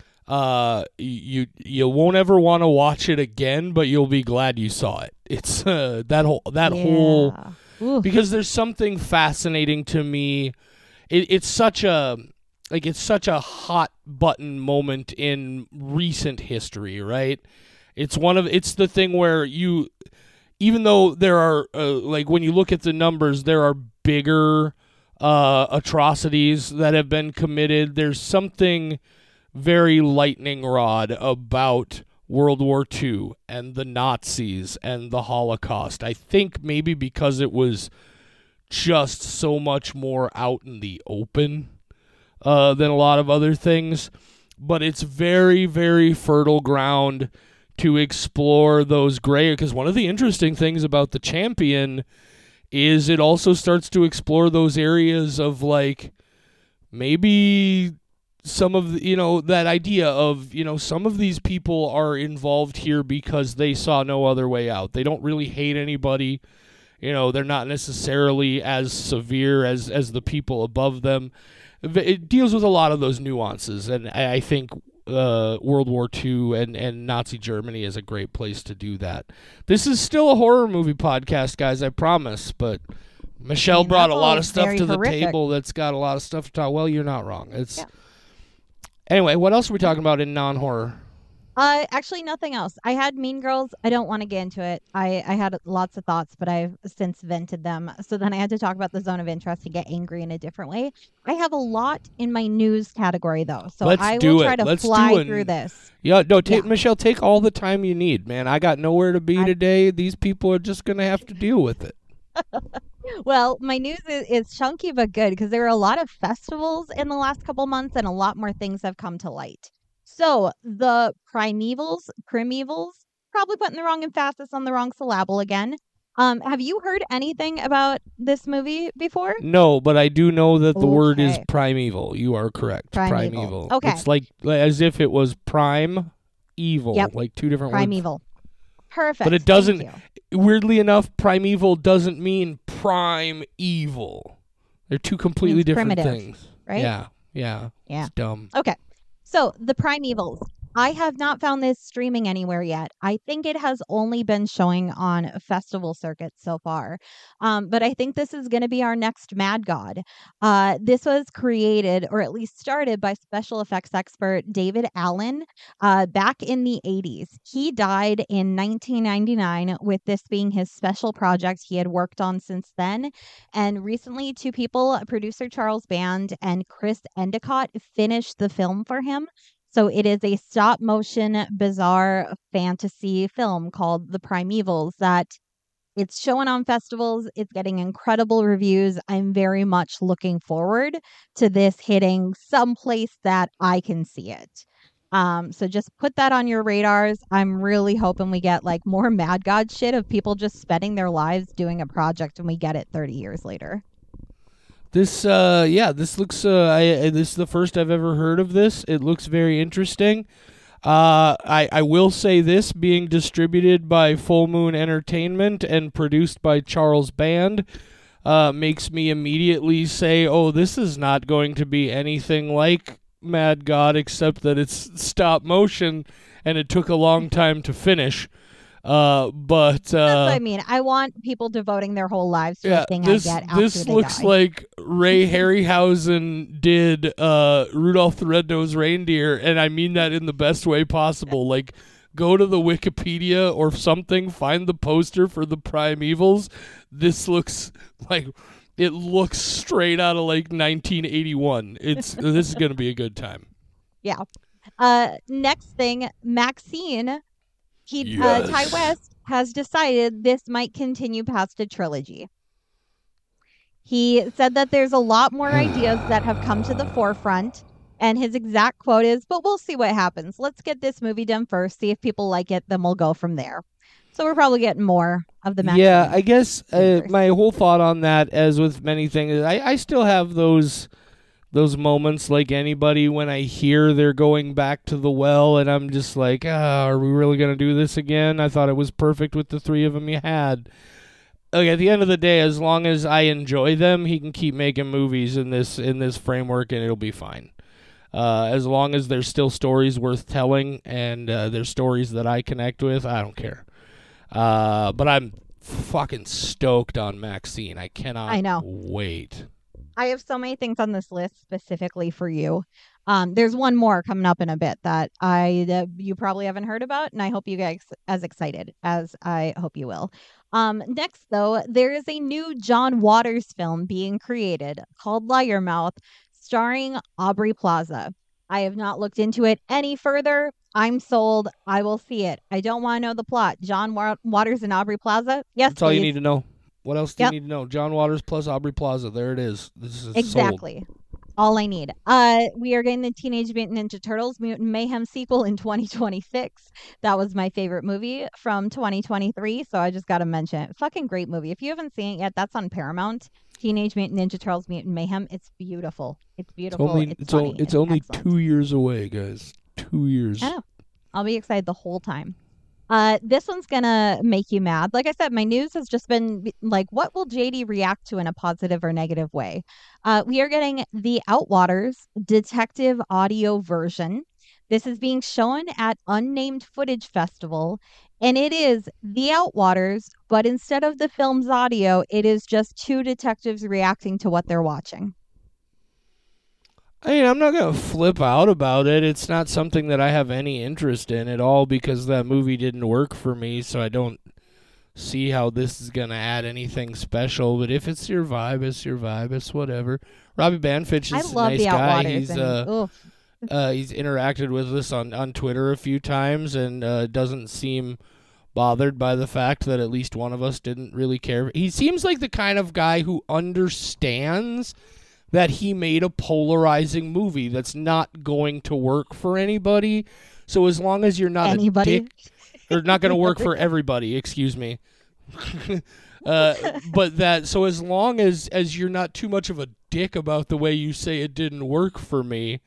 you won't ever want to watch it again, but you'll be glad you saw it. It's that whole
Ooh.
because there's something fascinating to me. It's such a hot button moment in recent history, right? It's the thing where even though there are like when you look at the numbers, there are bigger atrocities that have been committed. There's something very lightning rod about World War II and the Nazis and the Holocaust. I think maybe because it was just so much more out in the open than a lot of other things. But it's very, very fertile ground to explore those gray, because one of the interesting things about The Champion is it also starts to explore those areas of like maybe some of the, that idea of, some of these people are involved here because they saw no other way out. They don't really hate anybody. They're not necessarily as severe as the people above them. It deals with a lot of those nuances, and I think World War II and Nazi Germany is a great place to do that. This is still a horror movie podcast, guys, I promise, but Michelle brought a lot of stuff to the table that's got a lot of stuff to talk. Well, you're not wrong. Anyway, what else are we talking about in non-horror?
Actually, nothing else. I had Mean Girls. I don't want to get into it. I had lots of thoughts, but I've since vented them. So then I had to talk about the zone of interest to get angry in a different way. I have a lot in my news category, though. So I will try to fly through this.
Yeah, no, Michelle, take all the time you need, man. I got nowhere to be today. These people are just going to have to deal with it.
Well, my news is chunky but good because there are a lot of festivals in the last couple months and a lot more things have come to light. So the Primevals, probably putting the wrong emphasis on the wrong syllable again. Have you heard anything about this movie before?
No, but I do know that the word is primeval. You are correct.
Primeval. Okay.
It's like as if it was prime evil, like two different
primeval. Words. Perfect.
But it doesn't, weirdly enough, primeval doesn't mean prime evil. They're two completely different things.
Right?
Yeah. It's dumb.
Okay. So, the Primevals. I have not found this streaming anywhere yet. I think it has only been showing on festival circuits so far. But I think this is going to be our next Mad God. This was created, or at least started, by special effects expert David Allen back in the 80s. He died in 1999, with this being his special project he had worked on since then. And recently, two people, producer Charles Band and Chris Endicott, finished the film for him. So it is a stop-motion, bizarre fantasy film called The Primevals that it's showing on festivals. It's getting incredible reviews. I'm very much looking forward to this hitting someplace that I can see it. So just put that on your radars. I'm really hoping we get like more Mad God shit of people just spending their lives doing a project and we get it 30 years later.
This looks. This is the first I've ever heard of this. It looks very interesting. I will say this, being distributed by Full Moon Entertainment and produced by Charles Band, makes me immediately say, "Oh, this is not going to be anything like Mad God, except that it's stop motion and it took a long time to finish." But
that's what I mean. I want people devoting their whole lives to the thing I get after
this
they
looks
die.
like Ray Harryhausen did Rudolph the Red-Nosed Reindeer, and I mean that in the best way possible. Like, go to the Wikipedia or something, find the poster for the Primevals. This looks like it looks straight out of like 1981. This is going to be a good time.
Yeah. Next thing, Maxine. Ty West has decided this might continue past a trilogy. He said that there's a lot more ideas that have come to the forefront, and his exact quote is, "But we'll see what happens. Let's get this movie done first, see if people like it, then we'll go from there." So we're probably getting more of the Maxine.
Yeah, I guess my whole thought on that, as with many things, is I still have those moments like anybody when I hear they're going back to the well and I'm just like, are we really going to do this again? I thought it was perfect with the three of them you had. like at the end of the day, as long as I enjoy them, he can keep making movies in this framework, and it'll be fine. As long as there's still stories worth telling and there's stories that I connect with, I don't care. But I'm fucking stoked on Maxine. I cannot wait.
I have so many things on this list specifically for you. There's one more coming up in a bit that you probably haven't heard about, and I hope you guys as excited as I hope you will. Next, though, there is a new John Waters film being created called Liar Mouth, starring Aubrey Plaza. I have not looked into it any further. I'm sold. I will see it. I don't want to know the plot. John Waters and Aubrey Plaza? Yes,
that's all you need to know. What else do you need to know? John Waters plus Aubrey Plaza. There it is. This is
exactly
sold.
All I need. We are getting the Teenage Mutant Ninja Turtles Mutant Mayhem sequel in 2026. That was my favorite movie from 2023, so I just got to mention it. Fucking great movie. If you haven't seen it yet, that's on Paramount. Teenage Mutant Ninja Turtles Mutant Mayhem. It's beautiful. It's beautiful.
It's only 2 years away, guys. 2 years.
I know. I'll be excited the whole time. This one's gonna make you mad. Like I said, my news has just been like, what will JD react to in a positive or negative way? We are getting the Outwaters detective audio version. This is being shown at Unnamed Footage Festival, and it is the Outwaters, but instead of the film's audio, it is just two detectives reacting to what they're watching.
I mean, I'm not going to flip out about it. It's not something that I have any interest in at all because that movie didn't work for me, so I don't see how this is going to add anything special. But if it's your vibe, it's your vibe. It's whatever. Robbie Banfitch is a nice guy. He's interacted with us on Twitter a few times and doesn't seem bothered by the fact that at least one of us didn't really care. He seems like the kind of guy who understands that he made a polarizing movie that's not going to work for anybody. So as long as you're not a dick, or not going to work for everybody, excuse me. But that, so as long as you're not too much of a dick about the way you say it didn't work for me,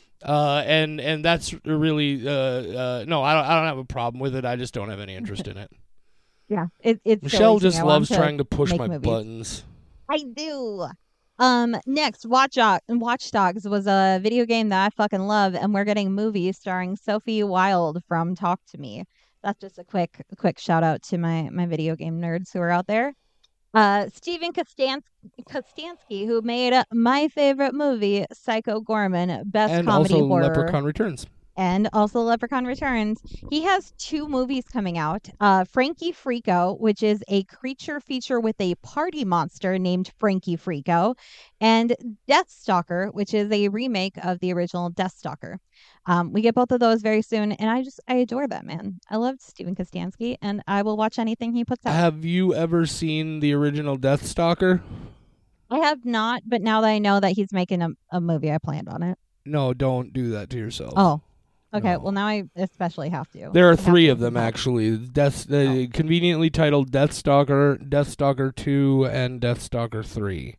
and that's really no, I don't have a problem with it. I just don't have any interest in it.
Yeah, it's
Michelle just loves trying to push my buttons.
I do. Next, Watch Dogs was a video game that I fucking love, and we're getting movies starring Sophie Wilde from Talk to Me. That's just a quick shout out to my video game nerds who are out there. Steven Kostanski, who made my favorite movie, Psycho Gorman, best
and
comedy
also
horror.
Leprechaun Returns.
And also Leprechaun Returns. He has 2 movies coming out. Frankie Frico, which is a creature feature with a party monster named Frankie Frico, and Deathstalker, which is a remake of the original Deathstalker. We get both of those very soon, and I adore that man. I love Steven Kostanski, and I will watch anything he puts out.
Have you ever seen the original Deathstalker?
I have not, but now that I know that he's making a movie, I planned on it.
No, don't do that to yourself.
Oh. Okay, well now I especially have to.
There are 3 of them actually. Conveniently titled Deathstalker, Deathstalker 2, and Deathstalker 3.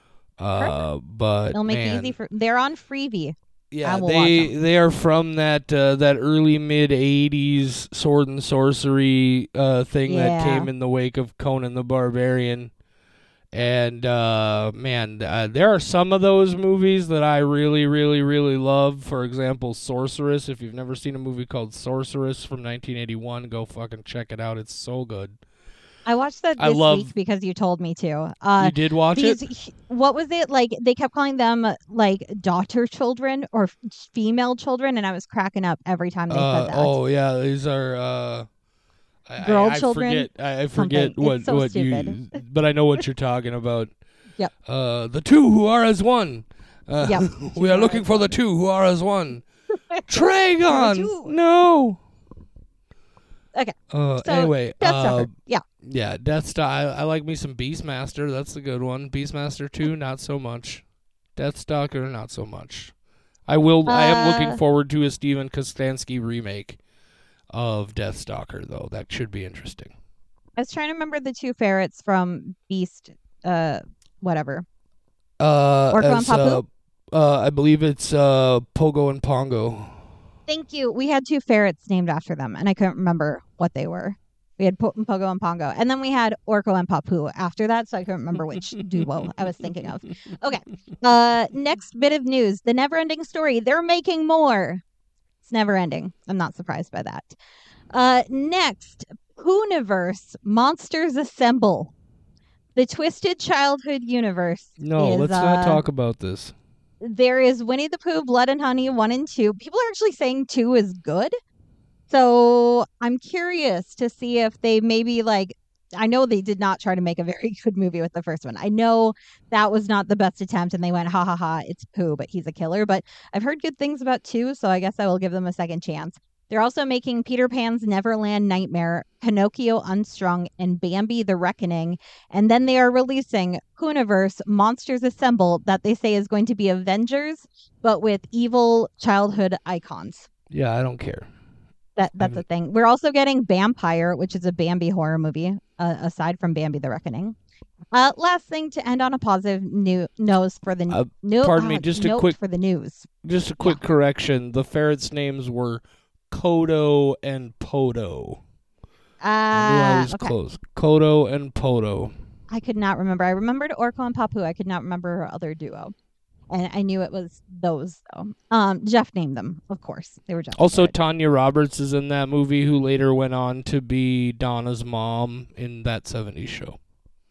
But
it'll make it easy for. They're on Freevee.
Yeah, they are from that early mid '80s sword and sorcery thing that came in the wake of Conan the Barbarian. And there are some of those movies that I really, really, really love. For example, Sorceress. If you've never seen a movie called Sorceress from 1981, go fucking check it out. It's so good.
I watched that this week because you told me to.
You did watch it?
What was it? Like, they kept calling them, like, daughter children or female children, and I was cracking up every time they said that.
Oh, yeah. These are...
Girl children.
I forget what
stupid.
you. But I know what you're talking about.
Yep.
The 2 who are as one.
Yep.
We are looking for the 2 who are as one. Tragon. No.
Okay.
Anyway.
Deathstalker.
Yeah. Deathstalker. I like me some Beastmaster. That's a good one. Beastmaster 2, not so much. Deathstalker, not so much. I am looking forward to a Steven Kostanski remake of Deathstalker, though. That should be interesting.
I was trying to remember the 2 ferrets from Beast, whatever.
Orko and Papu? I believe it's Pogo and Pongo.
Thank you. We had 2 ferrets named after them, and I couldn't remember what they were. We had Pogo and Pongo. And then we had Orko and Papu after that, so I couldn't remember which duo I was thinking of. Okay. Next bit of news. The Never-Ending Story. They're making more. It's never ending. I'm not surprised by that. Next, Pooniverse. Monsters Assemble. The Twisted Childhood universe.
No, let's not talk about this.
There is Winnie the Pooh, Blood and Honey 1 and 2. People are actually saying 2 is good. So I'm curious to see if they maybe I know they did not try to make a very good movie with the first one. I know that was not the best attempt and they went, ha ha ha, it's Pooh, but he's a killer. But I've heard good things about 2, so I guess I will give them a second chance. They're also making Peter Pan's Neverland Nightmare, Pinocchio Unstrung, and Bambi the Reckoning. And then they are releasing Pooniverse Monsters Assemble that they say is going to be Avengers, but with evil childhood icons.
Yeah, I don't care.
That's a thing. We're also getting Vampire, which is a Bambi horror movie, aside from Bambi the Reckoning. Last thing to end on a positive nose for the
pardon me, just a quick
for the news.
Just a quick correction. The ferrets' names were Kodo and Podo. I was close. Kodo and Podo.
I could not remember. I remembered Orko and Papu. I could not remember her other duo. And I knew it was those, though. Jeff named them, of course. They were Jeff.
Also, Tanya Roberts is in that movie, who later went on to be Donna's mom in That 70s Show.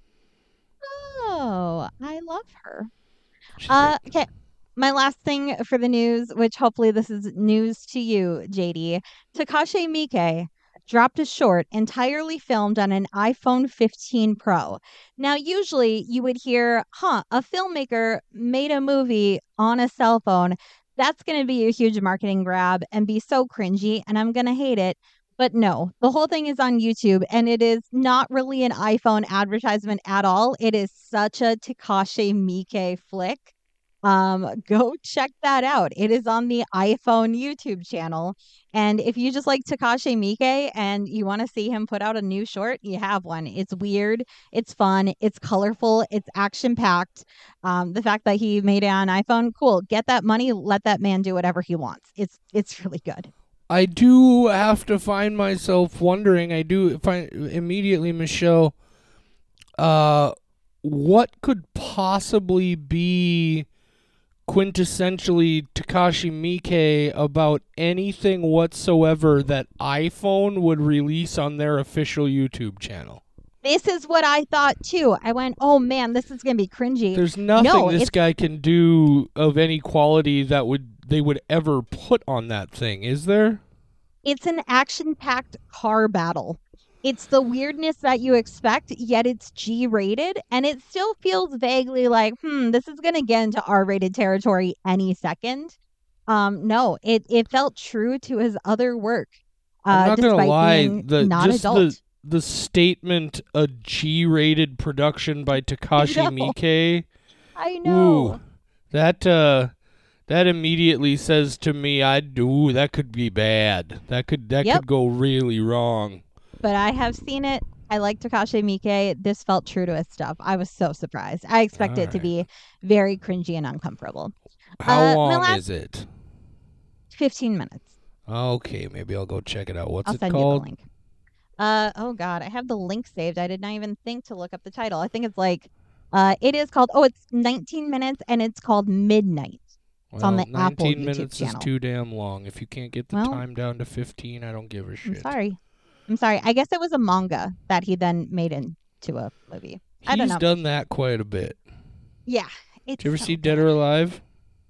Oh, I love her. Okay. My last thing for the news, which hopefully this is news to you, JD. Takashi Miike dropped a short entirely filmed on an iPhone 15 Pro. Now, usually you would hear, a filmmaker made a movie on a cell phone. That's going to be a huge marketing grab and be so cringy, and I'm going to hate it. But no, the whole thing is on YouTube, and it is not really an iPhone advertisement at all. It is such a Takashi Miike flick. Go check that out. It is on the iPhone YouTube channel. And if you just like Takashi Miike and you want to see him put out a new short, you have one. It's weird. It's fun. It's colorful. It's action packed. The fact that he made it on iPhone, cool. Get that money. Let that man do whatever he wants. It's really good.
I do have to find myself wondering. I do find immediately, Michelle, what could possibly be quintessentially Takashi Miike about anything whatsoever that iPhone would release on their official YouTube channel?
This is what I thought too. I went, oh man, this is going to be cringy.
There's nothing this guy can do of any quality that they would ever put on that thing, is there?
It's an action-packed car battle. It's the weirdness that you expect, yet it's G-rated, and it still feels vaguely like, this is going to get into R-rated territory any second. No, it felt true to his other work.
I'm not going to lie, the statement, a G-rated production by Takashi Miike.
I know.
Ooh, that immediately says to me, that could be bad. That could go really wrong.
But I have seen it. I like Takashi Miike. This felt true to his stuff. I was so surprised. I expect it to be very cringy and uncomfortable.
How long is it?
15 minutes.
Okay, maybe I'll go check it out. What's
it called?
I'll
send you the link. Oh God, I have the link saved. I did not even think to look up the title. I think it's it is called, it's 19 minutes and it's called Midnight. It's on the Apple YouTube channel. 19 minutes is
too damn long. If you can't get the time down to 15, I don't give a shit.
I'm sorry. I guess it was a manga that he then made into a movie. I don't know.
He's done that quite a bit.
Yeah.
Did you ever see Dead or Alive?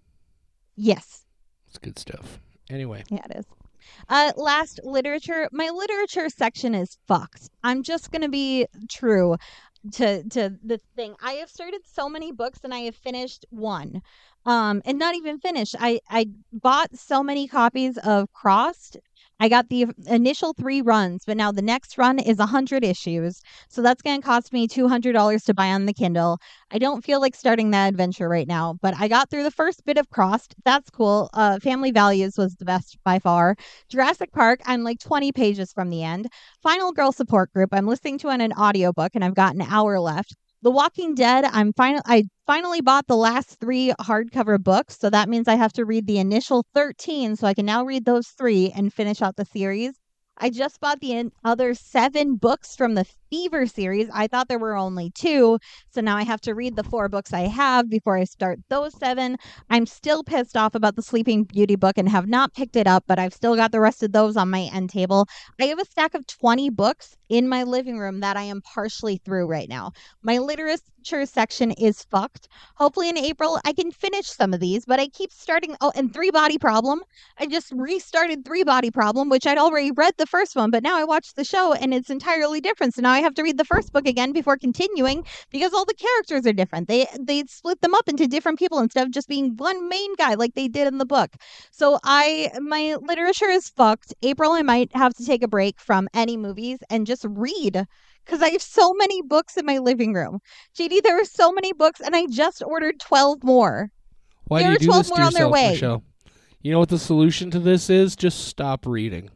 Yes.
It's good stuff. Anyway.
Yeah, it is. Last, literature. My literature section is fucked. I'm just going to be true to the thing. I have started so many books and I have finished one. And not even finished. I bought so many copies of Crossed. I got the initial 3 runs, but now the next run is 100 issues. So that's going to cost me $200 to buy on the Kindle. I don't feel like starting that adventure right now, but I got through the first bit of Crossed. That's cool. Family Values was the best by far. Jurassic Park, I'm like 20 pages from the end. Final Girl Support Group, I'm listening to an audiobook and I've got an hour left. The Walking Dead, I finally bought the last 3 hardcover books, so that means I have to read the initial 13, so I can now read those 3 and finish out the series. I just bought the other 7 books from the Fever series. I thought there were only 2. So now I have to read the 4 books I have before I start those 7. I'm still pissed off about the Sleeping Beauty book and have not picked it up, but I've still got the rest of those on my end table. I have a stack of 20 books in my living room that I am partially through right now. My literature section is fucked. Hopefully in April I can finish some of these, but I keep starting. Oh, and 3 Body Problem. I just restarted 3 Body Problem, which I'd already read the first one, but now I watched the show and it's entirely different. So now I have to read the first book again before continuing because all the characters are different. They split them up into different people instead of just being one main guy like they did in the book. So my literature is fucked. April, I might have to take a break from any movies and just read because I have so many books in my living room. JD, there are so many books and I just ordered 12 more.
Why
there
do you
are
do
12
this
more
to
on their
yourself,
way.
Michelle? You know what the solution to this is? Just stop reading.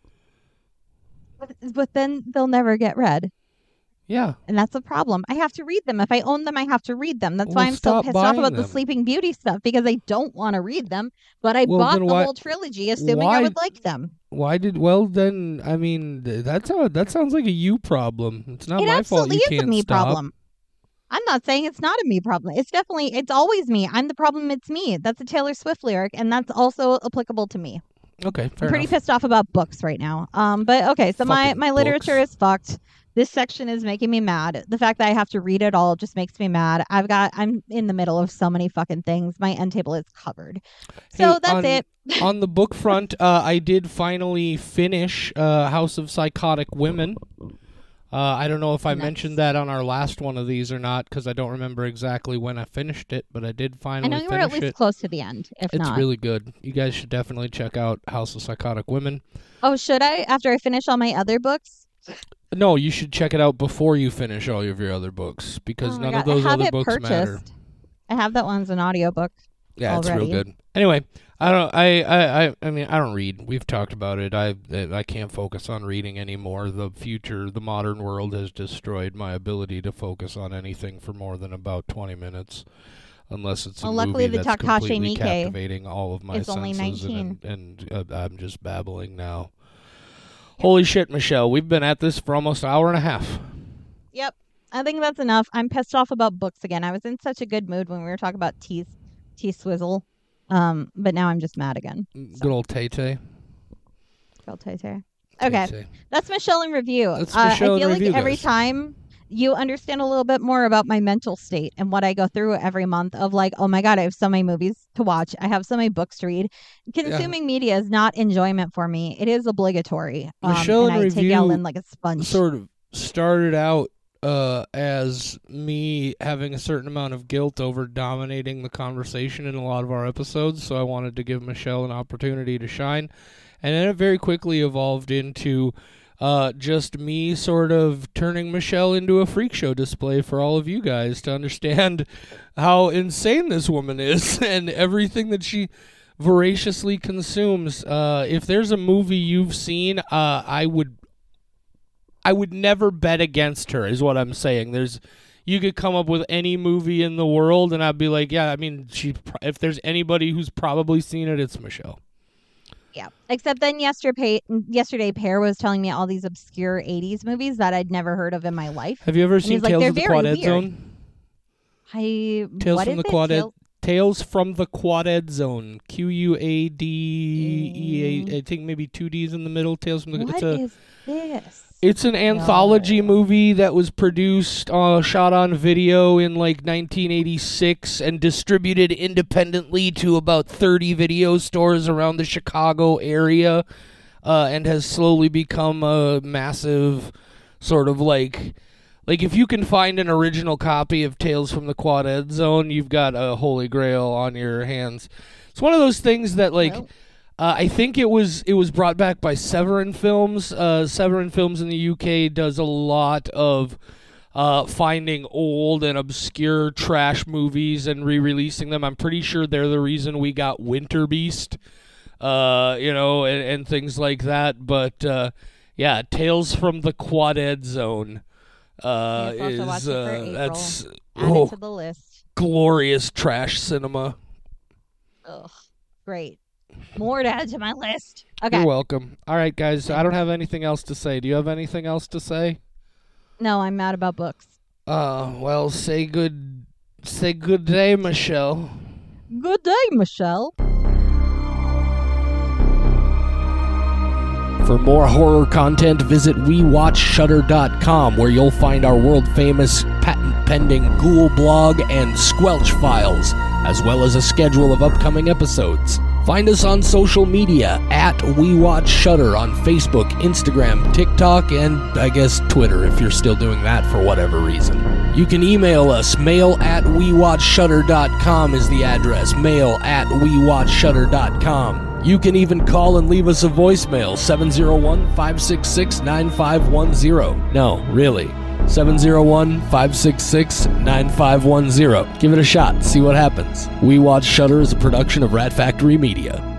But then they'll never get read.
Yeah.
And that's a problem. I have to read them. If I own them, I have to read them. That's
Well,
why I'm so
stop
pissed off about
buying
the
them.
Sleeping Beauty stuff because I don't want to read them. But I
Well,
bought
then
the
why-
whole trilogy assuming
why-
I would like them.
Why did? Well, then I mean that sounds like a you problem. It's not
It
my fault.
absolutely
You
is
can't
a me
stop.
problem. I'm not saying it's not a me problem. It's always me. I'm the problem. It's me. That's a Taylor Swift lyric, and that's also applicable to me.
Okay, fair
I'm pretty
enough.
pissed off about books right now. But okay, so my
Fucking
literature
books.
is fucked. This section is making me mad. The fact that I have to read it all just makes me mad. I'm in the middle of so many fucking things. My end table is covered. So
Hey,
that's it.
On the book front, I did finally finish House of Psychotic Women. I don't know if I
Nice.
mentioned that on our last one of these or not, because I don't remember exactly when I finished it, but I did
I
finally
know you were at
finish
least
it.
close to the end, if
It's
not.
really good. You guys should definitely check out House of Psychotic Women.
Oh, should I? After I finish all my other books?
No, you should check it out before you finish all of your other books, because
Oh my
none
God,
of those
I have
other
it
books
purchased.
matter.
I have that one as an audiobook.
Yeah, it's real
already.
good. Anyway, I mean, I don't read. We've talked about it. I can't focus on reading anymore. The modern world has destroyed my ability to focus on anything for more than about 20 minutes, unless it's a
Well, luckily
movie
the
that's
Takashi
completely
Miike
captivating all of my
is only
senses.
19.
And I'm just babbling now. Holy shit, Michelle! We've been at this for almost an hour and a half.
Yep. I think that's enough. I'm pissed off about books again. I was in such a good mood when we were talking about T-Swizzle. But now I'm just mad again.
Good old Tay-Tay.
Girl Tay-Tay. Okay.
Tay-Tay.
That's Michelle in review.
That's
I
Michelle in
feel like
review,
every
guys.
time you understand a little bit more about my mental state and what I go through every month of like, oh my God, I have so many movies to watch. I have so many books to read. Consuming media is not enjoyment for me. It is obligatory.
Michelle
and
in
I take it all
review
in like a sponge.
Sort of started out as me having a certain amount of guilt over dominating the conversation in a lot of our episodes, so I wanted to give Michelle an opportunity to shine. And then it very quickly evolved into just me sort of turning Michelle into a freak show display for all of you guys to understand how insane this woman is and everything that she voraciously consumes. If there's a movie you've seen, I would never bet against her, is what I'm saying. You could come up with any movie in the world, and I'd be like, yeah, I mean, if there's anybody who's probably seen it, it's Michelle.
Yeah. Except then yesterday Pear was telling me all these obscure 80s movies that I'd never heard of in my life.
Have you ever seen
he's like,
Tales
"They're
of the
very
Quad Ed
weird."
Zone?
Tales
from the Quad Ed. Tales from the Quad Ed Zone. QUADEA. I think maybe 2 D's in the middle. Tales from the.
What is this?
It's an anthology movie that was produced, shot on video in like 1986 and distributed independently to about 30 video stores around the Chicago area, and has slowly become a massive sort of like if you can find an original copy of Tales from the Quad Ed Zone, you've got a holy grail on your hands. It's one of those things that
Well.
I think it was brought back by Severin Films. Severin Films in the UK does a lot of finding old and obscure trash movies and re-releasing them. I'm pretty sure they're the reason we got Winter Beast, and things like that. But yeah, Tales from the Quad Ed Zone
Yes, I'll have to watch it for April.
that's
Add it to the list.
glorious trash cinema.
Ugh. Great. More to add to my list. Okay.
You're welcome. All right, guys. I don't have anything else to say. Do you have anything else to say?
No, I'm mad about books.
Well, say good day, Michelle.
Good day, Michelle.
For more horror content, visit WeWatchShutter.com, where you'll find our world-famous, patent-pending Ghoul blog and Squelch files, as well as a schedule of upcoming episodes. Find us on social media at WeWatchShutter on Facebook, Instagram, TikTok, and I guess Twitter if you're still doing that for whatever reason. You can email us. mail@WeWatchShutter.com is the address. mail@WeWatchShutter.com. You can even call and leave us a voicemail, 701-566-9510. No, really. 701-566-9510. Give it a shot. See what happens. We Watch Shutter is a production of Rat Factory Media.